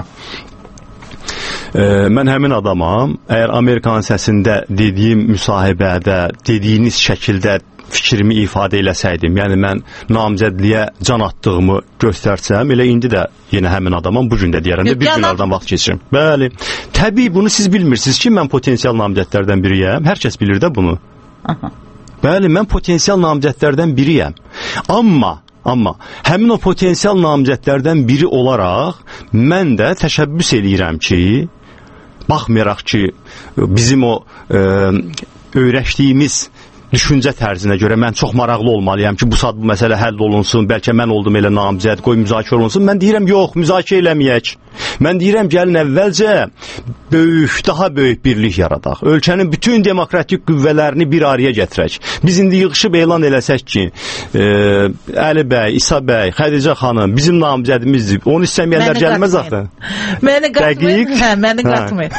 Mən həmin adamam. Əgər Amerikan səsində dediyim müsahibədə, dediyiniz şəkildə fikrimi ifadə eləsəydim, yəni mən namizədliyə can atdığımı göstərsəm, elə indi də yenə həmin adamam, bu gün də deyərəm də bir günlərdən vaxt keçirim. Bəli. Təbii bunu siz bilmirsiniz ki, mən potensial namizədlərdən biriyəm. Hər kəs bilir də bunu. Bəli, mən potensial namizədlərdən biriyəm. Amma həmin o potensial namizədlərdən biri olaraq mən də təşəbbüs eləyirəm ki, baxmayaraq ki, bizim o öyrəşdiyimiz düşüncə tərzinə görə mən çox maraqlı olmalıyam ki, bu saat bu məsələ həll olunsun, bəlkə mən oldum elə namizəd, qoy müzakirə olunsun. Mən deyirəm, yox, müzakirə eləməyək. Mən deyirəm, gəlin əvvəlcə daha böyük birlik yaradaq. Ölkənin bütün demokratik qüvvələrini bir araya gətirək. Biz indi yığışıb elan eləsək ki, Əli bəy, İsa bəy, Xədicə xanım bizim namizədimizdir. Onu istəməyənlər gəlməz axı. Məni qatmayın.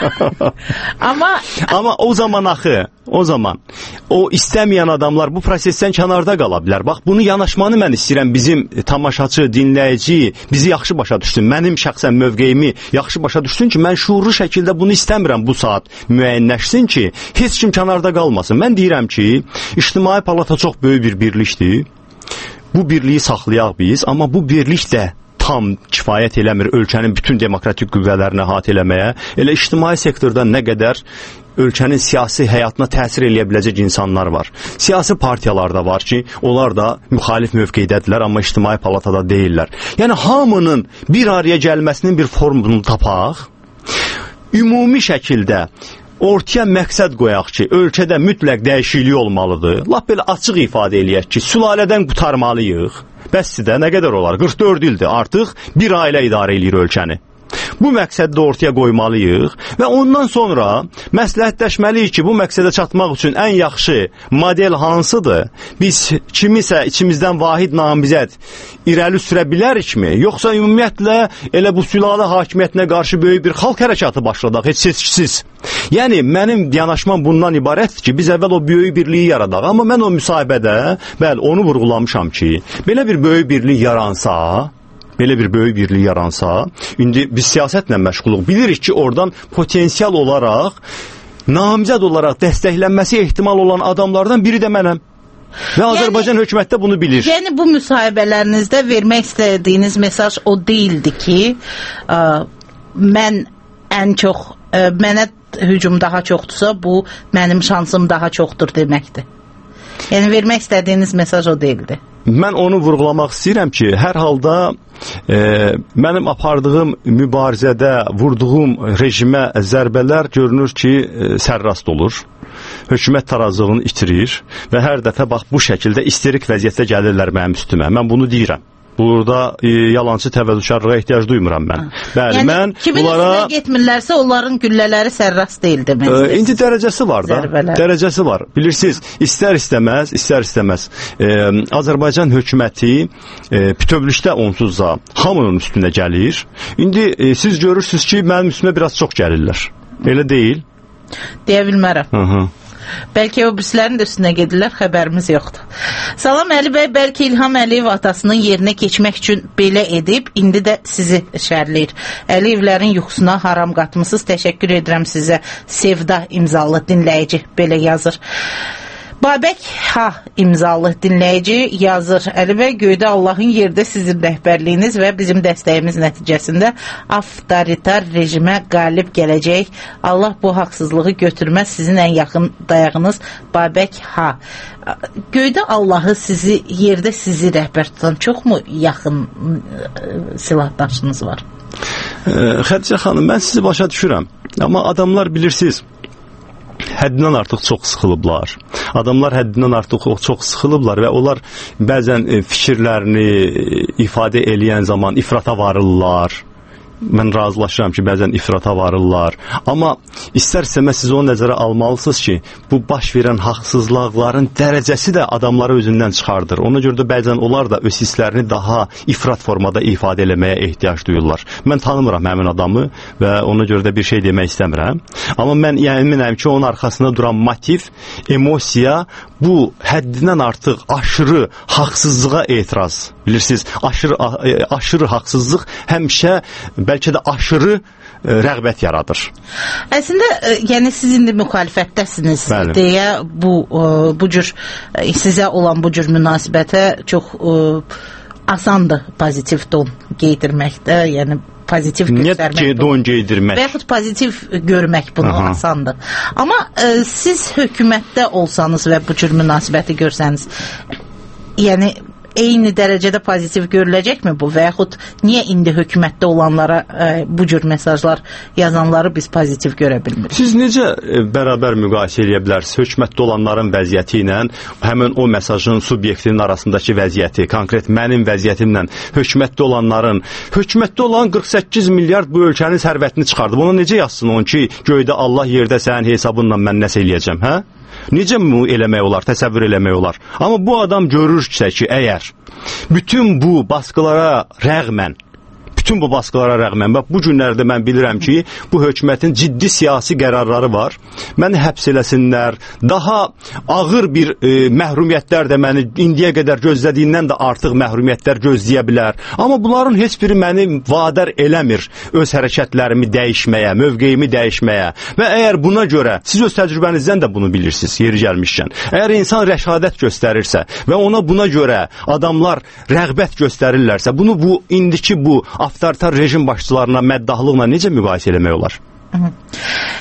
Amma o zaman axı, o istəməyən adamlar bu prosesdən kənarda qala bilər. Bax, bunu yanaşmanı mən istəyirəm bizim tamaşaçı, dinləyici bizi yaxşı başa düşsün. Mənim şəxsən mövqeyimi yaxşı başa düşsün ki, mən şuurlu şəkildə bunu istəmirəm bu saat müəyyənləşsin ki, heç kim kənarda qalmasın. Mən deyirəm ki, İctimai Palata çox böyük bir birlikdir. Bu birliyi saxlayaq biz, amma bu birlik də tam kifayət eləmir ölkənin bütün demokratik qüvvələrini əhatə eləməyə. Elə ictimai sektorda nə qədər ölkənin siyasi həyatına təsir eləyə biləcək insanlar var. Siyasi partiyalarda var ki, onlar da müxalif mövqeydədirlər, amma İctimai Palatada deyirlər. Yəni, hamının bir araya gəlməsinin bir formunu tapaq, ümumi şəkildə ortaya məqsəd qoyaq ki, ölkədə mütləq dəyişiklik olmalıdır. Lap belə açıq ifadə eləyək ki, sülalədən qutarmalıyıq. Bəs sizdə nə qədər olar? 44 ildir, artıq bir ailə idarə eləyir ölkəni. Bu məqsəddə ortaya qoymalıyıq və ondan sonra məsləhətləşməliyik ki, bu məqsədə çatmaq üçün ən yaxşı model hansıdır? Biz kimisə içimizdən vahid namizəd irəli sürə bilərikmi? Yoxsa ümumiyyətlə elə bu sülalə hakimiyyətinə qarşı böyük bir xalq hərəkatı başladaq, heç seçkisiz. Yəni, mənim yanaşmam bundan ibarətdir ki, biz əvvəl o böyük birliyi yaradaq. Amma mən o müsahibədə, bəli, onu vurğulamışam ki, belə bir böyük birlik yaransa, indi biz siyasətlə məşğuluq. Bilirik ki, oradan potensial olaraq, namizəd olaraq dəstəklənməsi ehtimal olan adamlardan biri də mənəm. Və Azərbaycan hökumətdə bunu bilir. Yəni, bu müsahibələrinizdə vermək istədiyiniz mesaj o deyildi ki, mən ən çox, mənə hücum daha çoxdursa, bu mənim şansım daha çoxdur deməkdir. Yəni, vermək istədiyiniz mesaj o deyildi. Mən onu vurğulamaq istəyirəm ki, hər halda mənim apardığım mübarizədə, vurduğum rejimə zərbələr görünür ki, sərrast olur. Hökumət tarazlığını itirir və hər dəfə bax bu şəkildə isterik vəziyyətdə gəlirlər mənim üstümə. Mən bunu deyirəm. Burada yalancı təvəzzükarlığa ehtiyac duymuram mən. Bəli, yəni, mən kimin üstünə getmirlərsə, onların güllələri sərrast deyil demək. İndi dərəcəsi var da. Dərəcəsi var. Bilirsiniz, istər-istəməz Azərbaycan hökuməti bütövlükdə onsuz da hamının üstünə gəlir. İndi siz görürsünüz ki, mənim üstümə biraz çox gəlirlər. Elə deyil? Deyə bilmərəm. Bəlkə o birisilərin də üstünə gedirlər, xəbərimiz yoxdur. Salam Əli bəy, bəlkə İlham Əliyev atasının yerinə keçmək üçün belə edib, indi də sizi şərləyir. Əliyevlərin yuxusuna haram qatmısınız, təşəkkür edirəm sizə. Sevda imzalı dinləyici belə yazır. Babək imzalı dinləyici yazır. Əli bəy, göydə Allahın yerdə sizin rəhbərliyiniz və bizim dəstəyimiz nəticəsində avtoritar rejimə qalib gələcək. Allah bu haqsızlığı götürməz, sizin ən yaxın dayağınız Babək Göydə Allahı sizi, yerdə sizi rəhbər tutan çoxmu yaxın silahdaşınız var? Xədicə xanım, mən sizi başa düşürəm. Amma adamlar bilirsiniz, həddindən artıq çox sıxılıblar. Adamlar həddindən artıq çox sıxılıblar və onlar bəzən fikirlərini ifadə eləyən zaman ifrata varırlar. Mən razılaşıram ki, bəzən ifrata varırlar. Amma istər-istəməz siz onu nəzərə almalısınız ki, bu baş verən haqsızlıqların dərəcəsi də adamları özündən çıxardır. Ona görə də bəzən onlar da öz hisslərini daha ifrat formada ifadə eləməyə ehtiyac duyurlar. Mən tanımıram həmin adamı və ona görə də bir şey demək istəmirəm. Amma mən əminəm ki, onun arxasında duran motiv, emosiya, bu həddindən artıq aşırı haqsızlığa etiraz. Bilirsiniz, aşırı haqsızlıq həmişə bəlkə də aşırı rəğbət yaradır. Əslində, yəni siz indi müxalifətdəsiniz deyə bu cür sizə olan bu cür münasibətə çox asandır pozitiv don geydirməkdə, yəni pozitiv göstərmək. Niyə don geydirmək? Və yaxud pozitiv görmək bunu asandır. Amma siz hökumətdə olsanız və bu cür münasibəti görsəniz, yəni eyni dərəcədə pozitiv görüləcəkmi bu və yaxud niyə indi hökumətdə olanlara bu cür mesajlar yazanları biz pozitiv görə bilmirik? Siz necə bərabər müqayisə edə bilərsiniz hökumətdə olanların vəziyyəti ilə həmin o mesajın subyektinin arasındakı vəziyyəti, konkret mənim vəziyyətimlə hökumətdə olanların, hökumətdə olan 48 milyard bu ölkənin sərvətini çıxardıb. Ona necə yazsın onun ki, göydə Allah yerdə sənin hesabınla mən nəsə eləyəcəm, hə? Necə bu eləmək olar, təsəvvür eləmək olar. Amma bu adam görürsə ki, əgər bütün bu baskılara rəğmən, bu günlərdə mən bilirəm ki, bu hökumətin ciddi siyasi qərarları var. Məni həbs eləsinlər, daha ağır bir məhrumiyyətlər də məni indiyə qədər gözlədiyindən də artıq məhrumiyyətlər gözləyə bilər. Amma bunların heç biri məni vadar eləmir öz hərəkətlərimi dəyişməyə, mövqeyimi dəyişməyə. Və əgər buna görə, siz öz təcrübənizdən də bunu bilirsiniz, yeri gəlmişkən. Əgər insan rəşadət göstərirsə və ona buna görə adamlar rəğbət göstərirlərsə, bunu indiki bu avtoritar rejim başçılarına məddahlıqla necə müqayisə eləmək olar?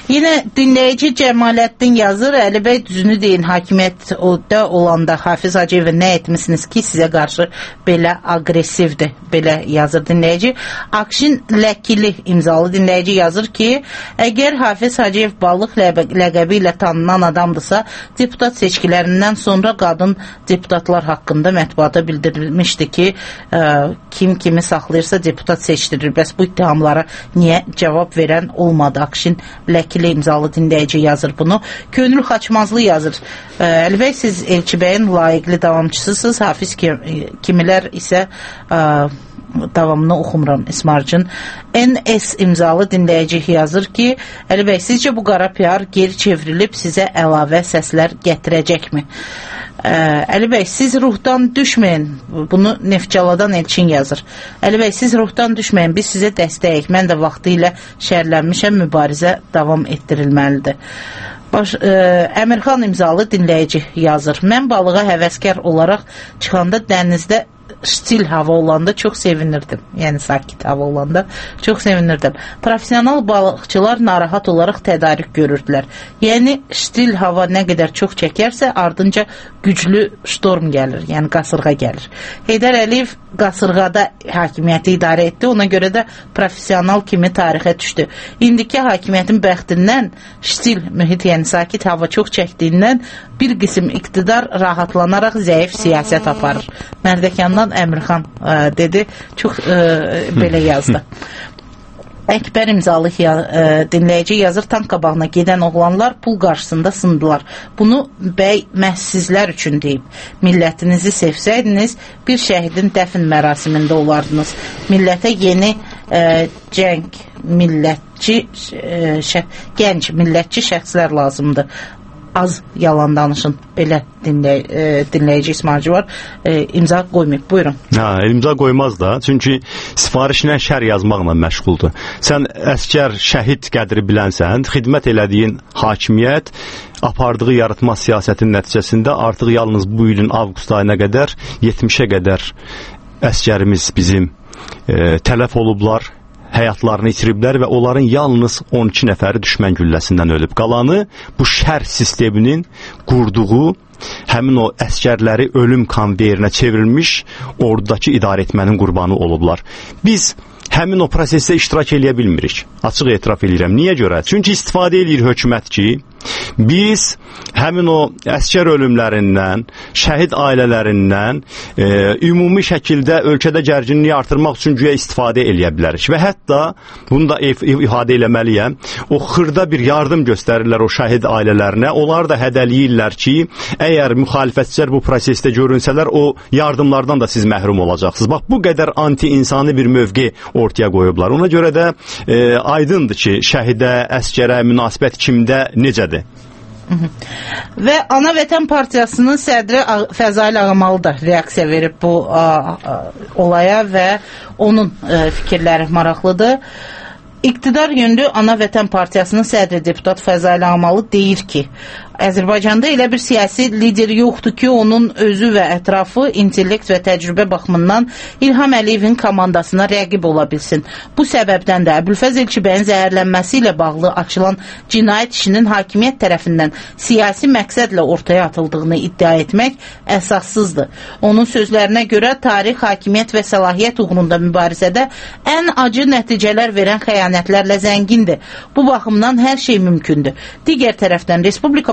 Yine dinleyici Cemalettin yazır. Əli bəy düzünü deyin, hakimiyyətdə olanda Hafiz Hacıyevə nə etmişsiniz ki sizə qarşı belə agresivdir, belə yazır dinleyici. Akşin Ləkili imzalı dinleyici yazır ki, əgər Hafiz Hacıyev balıq ləqəbi ilə tanınan adamdırsa, deputat seçkilərindən sonra qadın deputatlar haqqında mətbuata bildirilmişdi ki, kim kimi saxlayırsa deputat seçdirir. Bəs bu ittihamlara niyə cavab verən olmadı? Akşin Ləkili imzalı dinləyici yazır bunu. Könül Xaçmazlı yazır. Əli bəy, siz Elçi bəyin layiqli davamçısısınız. Hafiz kimilər isə davamını oxumuram İsmarcın. NS imzalı dinləyici yazır ki, Əli bəy, sizcə bu qara PR geri çevrilib sizə əlavə səslər gətirəcəkmi? Əli bəy, siz ruhdan düşməyin. Bunu Neftçaladan Elçin yazır. Əli bəy, siz ruhdan düşməyin. Biz sizə dəstəyik. Mən də vaxtı ilə şəhərlənmişəm. Mübarizə davam etdirilməlidir. Əmirxan imzalı dinləyici yazır. Mən balığa həvəskar olaraq çıxanda dənizdə stil hava olanda çox sevinirdim. Yəni sakit hava olanda çox sevinirdim. Profesional balıqçılar narahat olaraq tədarik görürdülər. Yəni stil hava nə qədər çox çəkərsə ardınca güclü ştorm gəlir. Yəni qasırğa gəlir. Heydər Əliyev qasırğada hakimiyyəti idarə etdi. Ona görə də profesional kimi tarixə düşdü. İndiki hakimiyyətin bəxtindən stil mühit, yəni sakit hava çox çəkdiyindən bir qism iqtidar rahatlanaraq zəif siyasət aparır. Mərdəkandan Əmirxan dedi. Çox belə yazdı. Əkbər imzalı dinləyici yazır. Tank qabağına gedən oğlanlar pul qarşısında sındılar. Bunu bəy məhz sizlər üçün deyib. Millətinizi sevsəydiniz bir şəhidin dəfn mərasimində olardınız. Millətə yeni gənc millətçi şəxslər lazımdır. Az yalan danışın. Belə dinləyici İsmailci var. İmza qoymayıb. Buyurun. İmza qoymaz da. Çünki sifarişlə şər yazmaqla məşğuldur. Sən əskər, şəhid qədri bilənsən, xidmət elədiyin hakimiyyət apardığı yaratma siyasətin nəticəsində artıq yalnız bu ilin avqust ayına qədər 70-ə qədər əskərimiz bizim tələf olublar, həyatlarını itiriblər və onların yalnız 12 nəfəri düşmən gülləsindən ölüb. Qalanı bu şər sisteminin qurduğu həmin o əskərləri ölüm konveyerinə çevrilmiş ordudakı idarəetmənin qurbanı olublar. Biz həmin o prosesdə iştirak eləyə bilmirik. Açıq etiraf edirəm. Niyə görə? Çünki istifadə edir hökumət ki, biz həmin o əskər ölümlərindən, şəhid ailələrindən ümumi şəkildə ölkədə gərginliyi artırmaq üçün güya istifadə eləyə bilərik. Və hətta, bunu da ifadə eləməliyəm, o xırda bir yardım göstərirlər o şəhid ailələrinə. Onlar da hədəliyirlər ki, əgər müxalifətçilər bu prosesdə görünsələr, o yardımlardan da siz məhrum olacaqsınız. Bax, bu qədər anti-insani bir mövqe ortaya qoyublar. Ona görə də aydındır ki, şəhidə, əskərə münasibət kimdə necədir? Və Ana Vətən Partiyasının sədri Fəzail Ağamalı da reaksiya verib bu olaya və onun fikirləri maraqlıdır. İqtidar yönlü Ana Vətən Partiyasının sədri deputat Fəzail Ağamalı deyir ki, Azərbaycanda elə bir siyasi lider yoxdur ki, onun özü və ətrafı intellekt və təcrübə baxımından İlham Əliyevin komandasına rəqib ola bilsin. Bu səbəbdən də Əbülfəz Elçibəyin zəhərlənməsi ilə bağlı açılan cinayət işinin hakimiyyət tərəfindən siyasi məqsədlə ortaya atıldığını iddia etmək əsassızdır. Onun sözlərinə görə tarix, hakimiyyət və səlahiyyət uğrunda mübarizədə ən acı nəticələr verən xəyanətlərlə zəngindir. Bu baxımdan hər şey mümkündür. Digər tərəfdən Respublika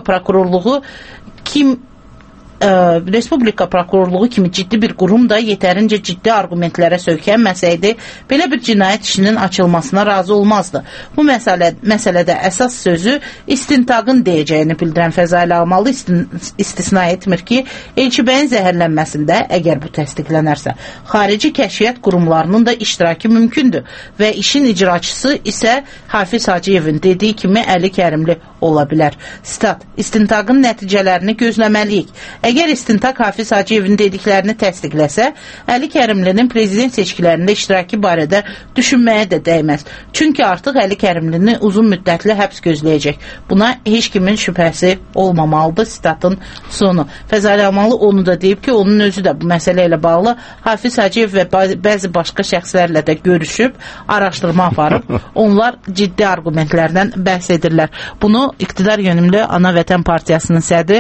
Prokurorluğu kimi ciddi bir qurum da yetərincə ciddi argumentlərə söykənməsəydi, belə bir cinayət işinin açılmasına razı olmazdı. Bu məsələdə əsas sözü istintaqın deyəcəyini bildirən Fəzail Ağamalı istisna etmir ki, Elçibəyin zəhərlənməsində, əgər bu təsdiqlənərsə, xarici kəşfiyyat qurumlarının da iştirakı mümkündür və işin icraçısı isə Hafiz Hacıyevin dediyi kimi Əli Kərimli ola bilər. Stat, istintaqın nəticələrini gözləməliyik. Əgər istintaq Hafiz Hacıyevin dediklərini təsdiqləsə, Əli Kərimlinin prezident seçkilərində iştirakı barədə düşünməyə də dəyməz. Çünki artıq Əli Kərimlini uzun müddətli həbs gözləyəcək. Buna heç kimin şübhəsi olmamalıdır. Sitatın sonu. Fəzali Amalı onu da deyib ki, onun özü də bu məsələ ilə bağlı Hafiz Hacıyev və bəzi başqa şəxslərlə də görüşüb, araşdırma aparıb. Onlar ciddi argumentlərdən bəhs edirlər. Bunu iqtidar yönümlü Ana Vətən Partiyasının sədri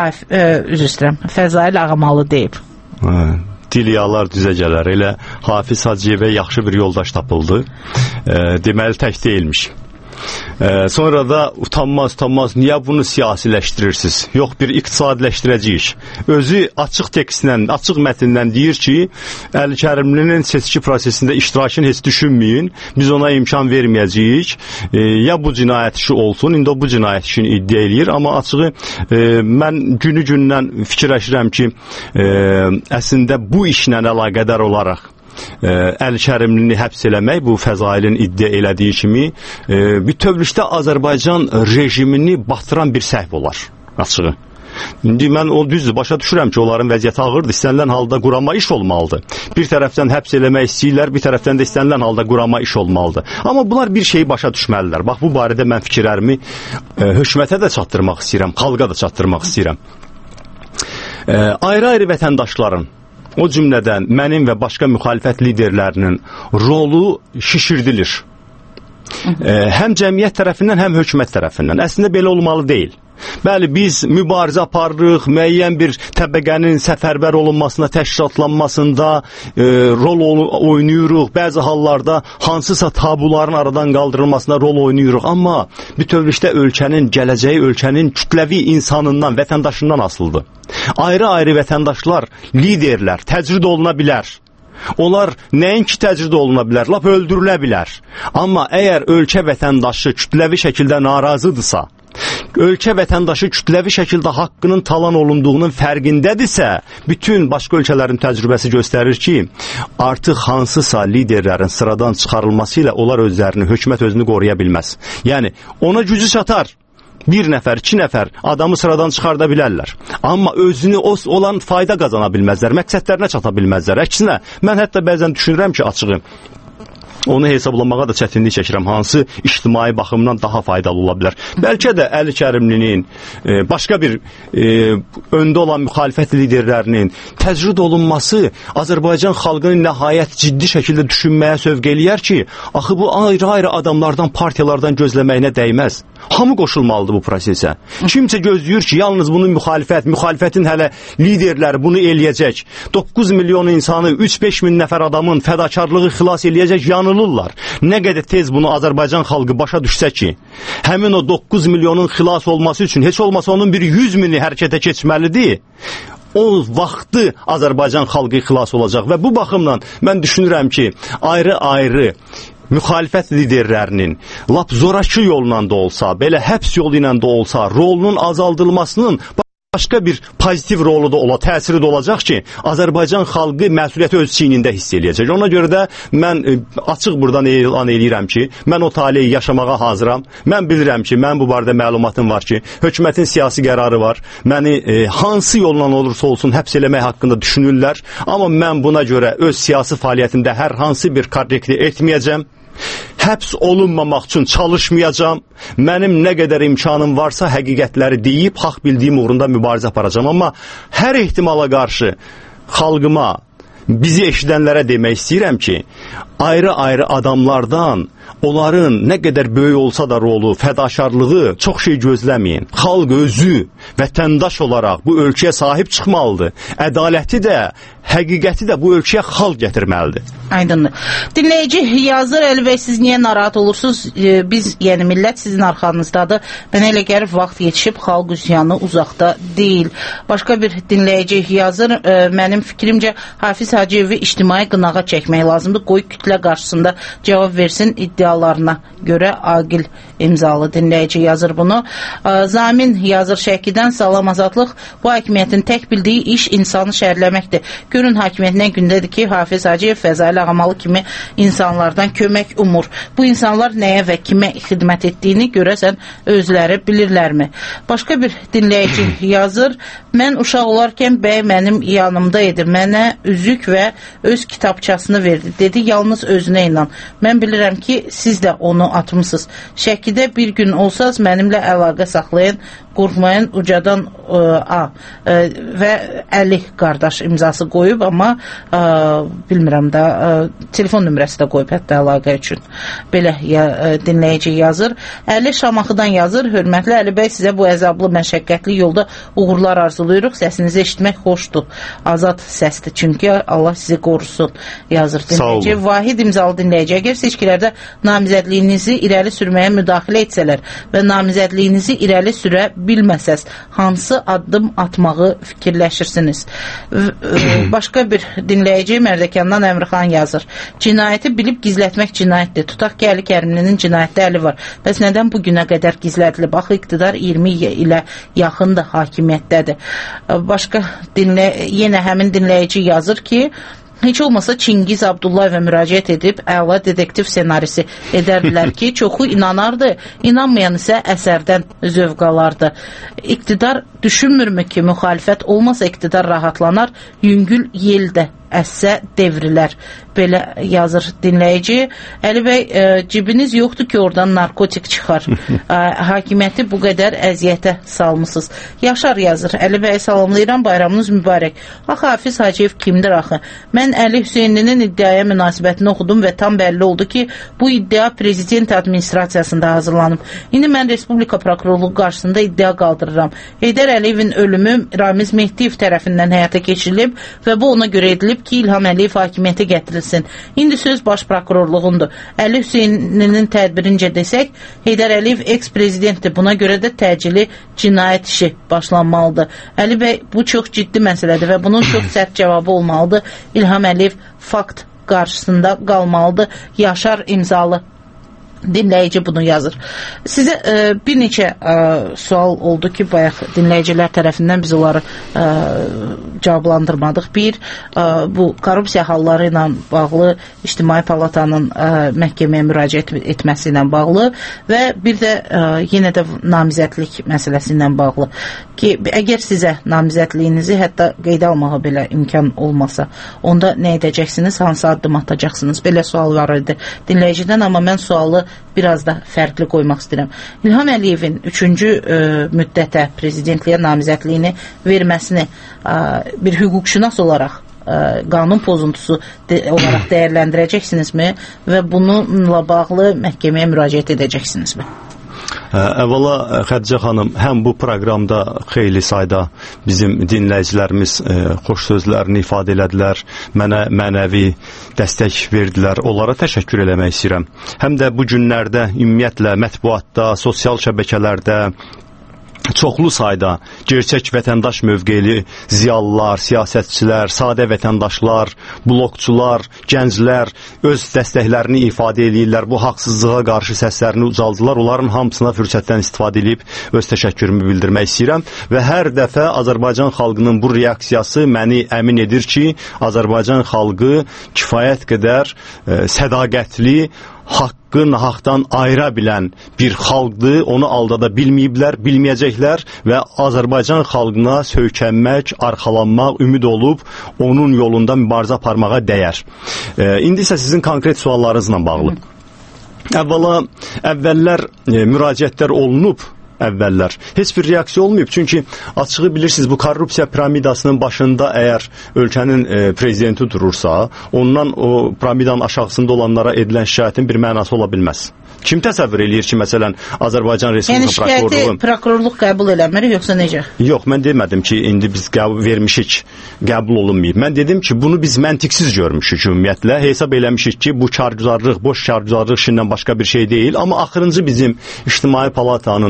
Fəzail Ağamalı deyib. Dilyalar düzə gələr. Elə Hafiz Hacıyevə yaxşı bir yoldaş tapıldı. Deməli tək deyilmiş. Sonra da utanmaz, niyə bunu siyasiləşdirirsiniz? Yox, bir iqtisadiləşdirəcəyik. Özü açıq tekstlə, açıq mətndən deyir ki, Əli Kərimlinin seçki prosesində iştirakını heç düşünməyin, biz ona imkan verməyəcəyik. Ya bu cinayət işi olsun, indi o bu cinayət işini iddia eləyir, amma açığı mən günü-gündən fikirləşirəm ki, əslində bu işlə əlaqədar olaraq Əli Kərimlini həbs eləmək, bu Fəzailin iddia elədiyi kimi bütövlükdə Azərbaycan rejimini batıran bir səhv olar, açığı. İndi mən o düzdür, başa düşürəm ki, onların vəziyyəti ağırdır, istənilən halda qurama iş olmalıdır. Bir tərəfdən həbs eləmək istəyirlər, bir tərəfdən də istənilən halda qurama iş olmalıdır. Amma bunlar bir şeyi başa düşməlilər. Bax, bu barədə mən fikirlərimi hökumətə də çatdırmaq istəyirəm, xalqa da çatdırmaq istəyirəm. Ayrı-ayrı vətəndaşların, o cümlədən mənim və başqa müxalifət liderlərinin rolu şişirdilir. Həm cəmiyyət tərəfindən, həm hökumət tərəfindən. Əslində belə olmalı deyil. Bəli, biz mübarizə aparırıq, müəyyən bir təbəqənin səfərbər olunmasına, təşkilatlanmasında rol oynayırıq. Bəzi hallarda hansısa tabuların aradan qaldırılmasına rol oynayırıq. Amma bütövlükdə ölkənin gələcəyi, ölkənin kütləvi insanından, vətəndaşından asılıdır. Ayrı-ayrı vətəndaşlar, liderlər təcrid oluna bilər. Onlar nəinki təcrid oluna bilər, lap öldürülə bilər. Amma əgər ölkə vətəndaşı kütləvi şəkildə narazıdırsa, ölkə vətəndaşı kütləvi şəkildə haqqının talan olunduğunun fərqindədirsə, bütün başqa ölkələrin təcrübəsi göstərir ki, artıq hansısa liderlərin sıradan çıxarılması ilə onlar özlərini, hökumət özünü qoruya bilməz. Yəni, ona gücü çatar. Bir nəfər, 2 nəfər adamı sıradan çıxarda bilərlər. Amma özünü olan fayda qazana bilməzlər, məqsədlərinə çata bilməzlər. Əksinə, mən hətta bəzən düşünürəm ki, açığı, onu hesablamağa da çətinlik çəkirəm, hansı ictimai baxımdan daha faydalı ola bilər. Bəlkə də Əli Kərimlinin, başqa bir öndə olan müxalifət liderlərinin təcrid olunması Azərbaycan xalqını nəhayət ciddi şəkildə düşünməyə sövq eləyər ki, axı bu ayrı-ayrı adamlardan, partiyalardan gözləməyinə dəyməz. Hamı qoşulmalıdır bu prosesə. Kimsə gözləyir ki, yalnız bunu müxalifətin hələ liderləri bunu eləyəcək. 9 milyon insanı, 3-5 min nəfər adamın fədakarlığı xilas eləyəcək, yanılırlar. Nə qədər tez bunu Azərbaycan xalqı başa düşsə ki, həmin o 9 milyonun xilas olması üçün heç olmasa onun bir 100 mini hərəkətə keçməlidir. O vaxtı Azərbaycan xalqı xilas olacaq və bu baxımdan mən düşünürəm ki, ayrı-ayrı müxalifət liderlərinin lap zorakı yolla da olsa, belə həbs yolu ilə də olsa, rolunun azaldılmasının başqa bir pozitiv rolu da ola, təsiri də olacaq ki, Azərbaycan xalqı məsuliyyəti öz çiynində hiss eləyəcək. Ona görə də mən açıq buradan elan eləyirəm ki, mən o taleyi yaşamağa hazıram. Mən bilirəm ki, mən bu barədə məlumatım var ki, hökumətin siyasi qərarı var. Məni hansı yolla olursa olsun həbs eləmək haqqında düşünürlər. Amma mən buna görə öz siyasi fəaliyyətimdə hər hansı bir korrekti etməyəcəm. Həbs olunmamaq üçün çalışmayacağam. Mənim nə qədər imkanım varsa həqiqətləri deyib, haqq bildiyim uğrunda mübarizə aparacağam. Amma hər ehtimala qarşı xalqıma, bizi eşidənlərə demək istəyirəm ki, ayrı-ayrı adamlardan onların nə qədər böyük olsa da rolu, fədakarlığı çox şey gözləməyin. Xalq özü, vətəndaş olaraq bu ölkəyə sahib çıxmalıdır. Ədaləti də, həqiqəti də bu ölkəyə xalq gətirməlidir. Aydındır. Dinləyici yazır, Əli bəy, siz niyə narahat olursunuz? Biz, yəni millət sizin arxanızdadır. Mənə elə gəlir, vaxt yetişib, xalq üsyanı uzaqda deyil. Başqa bir dinləyici yazır, mənim fikrimcə Hafiz Hacıyevi ictimai qınağa çəkmək lazımdır. Qoy kütlə qarşısında cavab versin iddialarına görə. Aqil imzalı dinləyici yazır bunu. Zamin yazır Şəkidən, salam Azadlıq. Bu hakimiyyətin tək bildiyi iş insanı şərləməkdir. Görün hakimiyyət nə gündədir ki, Hafiz Hacıyev, Fəzail Ağamalı kimi insanlardan kömək umur. Bu insanlar nəyə və kimə xidmət etdiyini görəsən özləri bilirlərmi? Başqa bir dinləyici yazır. Mən uşaq olarkən bəy mənim yanımda edir. Mənə üzük və öz kitabçasını verdi. Dedi, yalnız özünə inan. Mən bilirəm ki, siz də onu atmışsınız. Şəkidə bir gün olsaz mənimlə əlaqə saxlayın, qorxmayın, ucadan və Əli qardaş imzası qoyub, amma bilmirəm də, telefon nömrəsi də qoyub hətta əlaqə üçün. Belə dinləyici yazır. Əli Şamaxıdan yazır. Hörmətli Əli bəy, sizə bu əzablı, məşəqqətli yolda uğurlar arzuluyuruq. Səsinizi eşitmək xoşdur. Azad səsdir, çünki Allah sizi qorusun, yazır dinləyici. Vahid imzalı dinləyici. Əgər seçkilərdə namizədliyinizi irəli sürməyə müdaxilə etsələr və namizədliyinizi irəli sürə bilməsəz, hansı addım atmağı fikirləşirsiniz? Başqa bir dinləyici Mərdəkandan Əmrxan yazır. Cinayəti bilib gizlətmək cinayətdir. Tutaq ki, Əli Kərimlinin cinayətdə əli var. Bəs nədən bu günə qədər gizlədilib? Baxı, iqtidar 20 ilə yaxındır, hakimiyyətdədir. Başqa yenə həmin dinləyici yazır ki, heç olmasa Çingiz Abdullayevə müraciət edib əla detektiv senarisi edərdilər ki, çoxu inanardı, inanmayan isə əsərdən zövq alardı. İqtidar düşünmürmü ki, müxalifət olmasa iqtidar rahatlanar, yüngül yeldə əssə devrilər. Belə yazır dinləyici. Əli bəy, cibiniz yoxdur ki, oradan narkotik çıxar. Hakimiyyəti bu qədər əziyyətə salmısınız. Yaşar yazır. Əli bəy, salamlayıram, bayramınız mübarək. Axı, Hafiz Hacıyev kimdir axı? Mən Əli Hüseynlinin iddiaya münasibətini oxudum və tam bəlli oldu ki, bu iddia prezident administrasiyasında hazırlanıb. İndi mən Respublika Prokurorluğu qarşısında iddia qaldırıram. Heydər Əliyevin ölümü Ramiz Mehdiyev tərəfindən həyata keçirilib və bu ona görə edilib ki, İlham Əliyev hakimiyyətə gətirilsin. İndi söz baş prokurorluğundur. Əli Hüseynlinin tədbirincə desək, Heydər Əliyev eks-prezidentdir. Buna görə də təcili cinayət işi başlanmalıdır. Əli bəy, bu çox ciddi məsələdir və bunun çox sərt cavabı olmalıdır. İlham Əliyev fakt qarşısında qalmalıdır. Yaşar imzalı dinləyici bunu yazır. Sizə bir neçə sual oldu ki, bayaq dinləyicilər tərəfindən biz onları cavablandırmadıq. Bir, bu korrupsiya halları ilə bağlı İctimai Palatanın məhkəməyə müraciət etməsi ilə bağlı və bir də yenə də namizədlik məsələsi ilə bağlı ki, əgər sizə namizədliyinizi hətta qeydə almağa belə imkan olmasa, onda nə edəcəksiniz, hansı addım atacaqsınız? Belə sual var idi dinləyicidən, amma mən sualı biraz da fərqli qoymaq istəyirəm. İlham Əliyevin 3-cü müddətə prezidentliyə namizədliyini verməsini bir hüquqşünas olaraq qanun pozuntusu olaraq dəyərləndirəcəksinizmi və bununla bağlı məhkəməyə müraciət edəcəksinizmi? Əvvəla Xədicə xanım, həm bu proqramda xeyli sayda bizim dinləyicilərimiz xoş sözlərini ifadə elədilər, mənə mənəvi dəstək verdilər, onlara təşəkkür eləmək istəyirəm. Həm də bu günlərdə ümumiyyətlə mətbuatda, sosial şəbəkələrdə çoxlu sayda gerçək vətəndaş mövqeyli ziyalılar, siyasətçilər, sadə vətəndaşlar, blokçular, gənclər öz dəstəklərini ifadə edirlər, bu haqsızlığa qarşı səslərini ucaldılar. Onların hamısına fürsətdən istifadə edib öz təşəkkürümü bildirmək istəyirəm və hər dəfə Azərbaycan xalqının bu reaksiyası məni əmin edir ki, Azərbaycan xalqı kifayət qədər sədaqətli, haqqı nahaqdan ayıra bilən bir xalqdır, onu aldada bilməyiblər, bilməyəcəklər və Azərbaycan xalqına söykənmək, arxalanmaq, ümid olub, onun yolunda mübarizə aparmağa dəyər. İndi isə sizin konkret suallarınızla bağlı. Əvvəllər müraciətlər olunub, heç bir reaksiya olmayıb. Çünki açığı bilirsiniz, bu korrupsiya piramidasının başında əgər ölkənin prezidenti durursa, ondan o piramidanın aşağısında olanlara edilən şikayətin bir mənası ola bilməz. Kim təsəvvür eləyir ki, məsələn, Azərbaycan Respublika Prokurorluğu... Yəni şikayəti prokurorluq qəbul eləmir, yoxsa necə? Yox, mən demədim ki, indi biz vermişik, qəbul olunmayıb. Mən dedim ki, bunu biz məntiqsiz görmüşük ümumiyyətlə. Hesab eləmişik ki, bu kargüzarlıq, boş kargüzarlıq işindən başqa bir şey deyil. Amma axırıncı bizim İctimai Palatanın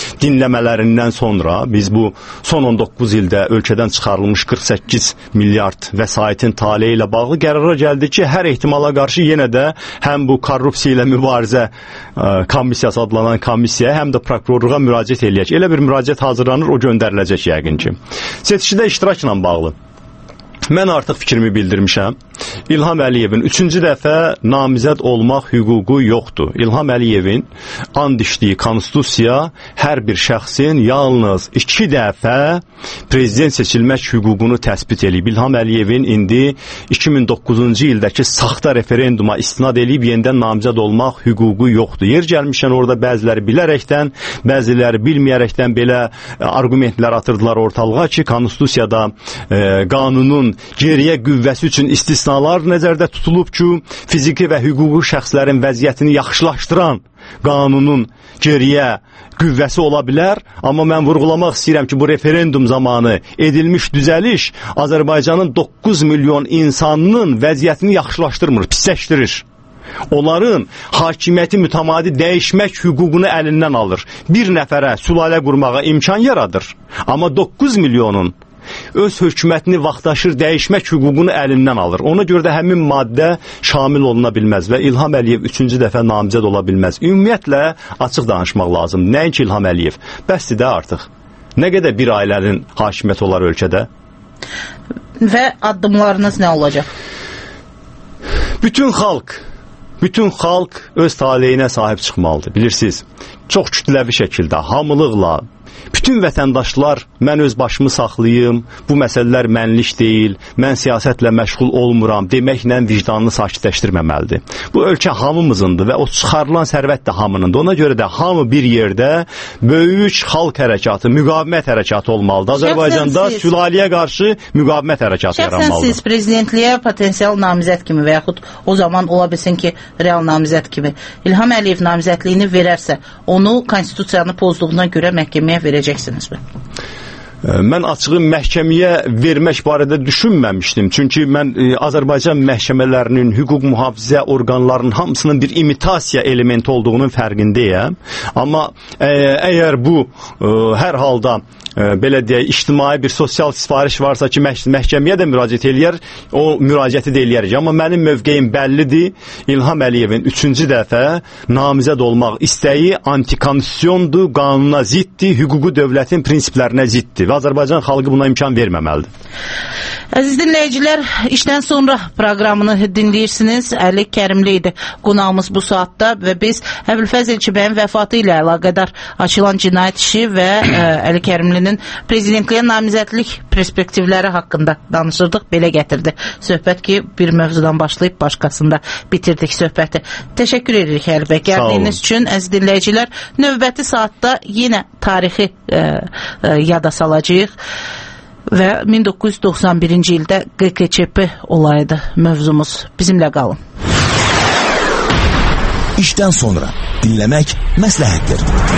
dinləmələrindən sonra biz bu son 19 ildə ölkədən çıxarılmış 48 milyard vəsaitin taleyi ilə bağlı qərara gəldi ki, hər ehtimala qarşı yenə də həm bu korrupsiya ilə mübarizə komissiyası adlanan komissiyaya, həm də prokurorluğa müraciət eləyək. Elə bir müraciət hazırlanır, o göndəriləcək yəqin ki. Seçkidə iştirakla bağlı mən artıq fikrimi bildirmişəm. İlham Əliyevin 3-cü dəfə namizəd olmaq hüququ yoxdur. İlham Əliyevin and içdiyi konstitusiya hər bir şəxsin yalnız 2 dəfə prezident seçilmək hüququnu təsbit edib. İlham Əliyevin indi 2009-cu ildəki saxta referenduma istinad edib yenidən namizəd olmaq hüququ yoxdur. Yer gəlmişən orada bəziləri bilərəkdən, bəziləri bilməyərəkdən belə argumentlər atırdılar ortalığa ki, konstitusiyada qanunun geriyə qüvvəsi üçün istisnalar nəzərdə tutulub ki, fiziki və hüquqi şəxslərin vəziyyətini yaxşılaşdıran qanunun geriyə qüvvəsi ola bilər, amma mən vurğulamaq istəyirəm ki, bu referendum zamanı edilmiş düzəliş Azərbaycanın 9 milyon insanının vəziyyətini yaxşılaşdırmır, pisləşdirir. Onların hakimiyyəti mütəmadi dəyişmək hüququnu əlindən alır. Bir nəfərə sülalə qurmağa imkan yaradır, amma 9 milyonun öz hökumətini vaxtaşır dəyişmək hüququnu əlindən alır. Ona görə də həmin maddə şamil oluna bilməz və İlham Əliyev 3-cü dəfə namizəd ola bilməz. Ümumiyyətlə, açıq danışmaq lazım. Nəinki İlham Əliyev? Bəsdir də artıq. Nə qədər bir ailənin hakimiyyəti olar ölkədə? Və addımlarınız nə olacaq? Bütün xalq öz taleyinə sahib çıxmalıdır, bilirsiniz. Çox kütləvi şəkildə, hamılıqla, bütün vətəndaşlar mən öz başımı saxlayım, bu məsələlər mənlik deyil, mən siyasətlə məşğul olmuram deməklə vicdanını sakitləşdirməməlidir. Bu ölkə hamımızındır və o çıxarılan sərvət də hamınındır. Ona görə də hamı bir yerdə böyük xalq hərəkatı, müqavimət hərəkatı olmalıdır. Azərbaycanda sülaləyə qarşı müqavimət hərəkatı yaranmalıdır. Şəxsən siz prezidentliyə potensial namizəd kimi və yaxud o zaman ola bilsin ki, real namizəd kimi İlham Əliyev namizədliyini verərsə, onu konstitusiyanı pozduğuna görə məhkəməyə verəcəksinizmi? Mən açığı məhkəməyə vermək barədə düşünməmişdim. Çünki mən Azərbaycan məhkəmələrinin, hüquq mühafizə orqanlarının hamısının bir imitasiya elementi olduğunun fərqindəyəm. Amma əgər bu hər halda belə deyək, ictimai bir sosial sifariş varsa ki, məhkəməyə də müraciət eləyər, o müraciəti də eləyərik. Amma mənim mövqeyim bəllidir. İlham Əliyevin 3-cü dəfə namizəd olmaq istəyi antikonstitusiyondur, qanuna ziddir, hüquqi dövlətin prinsiplərinə ziddir və Azərbaycan xalqı buna imkan verməməlidir. Əziz dinləyicilər, işdən sonra proqramını dinləyirsiniz. Əli Kərimli idi qonağımız bu saatda və biz Əbülfəz Elçibəyin vəfatı ilə əlaqədar açılan cinayət işi və Əli Kərimlinin prezidentliyə namizədlik perspektivləri haqqında danışırdıq. Belə gətirdi söhbət ki, bir mövzudan başlayıb başqasında bitirdik söhbəti. Təşəkkür edirik Əli bəy gəldiyiniz üçün. Əziz dinləyicilər, növbəti saatda yenə tarixi yada salacağıq. Və 1991-ci ildə QKÇP olaydı mövzumuz. Bizimlə qalın. İşdən sonra dinləmək məsləhətdir.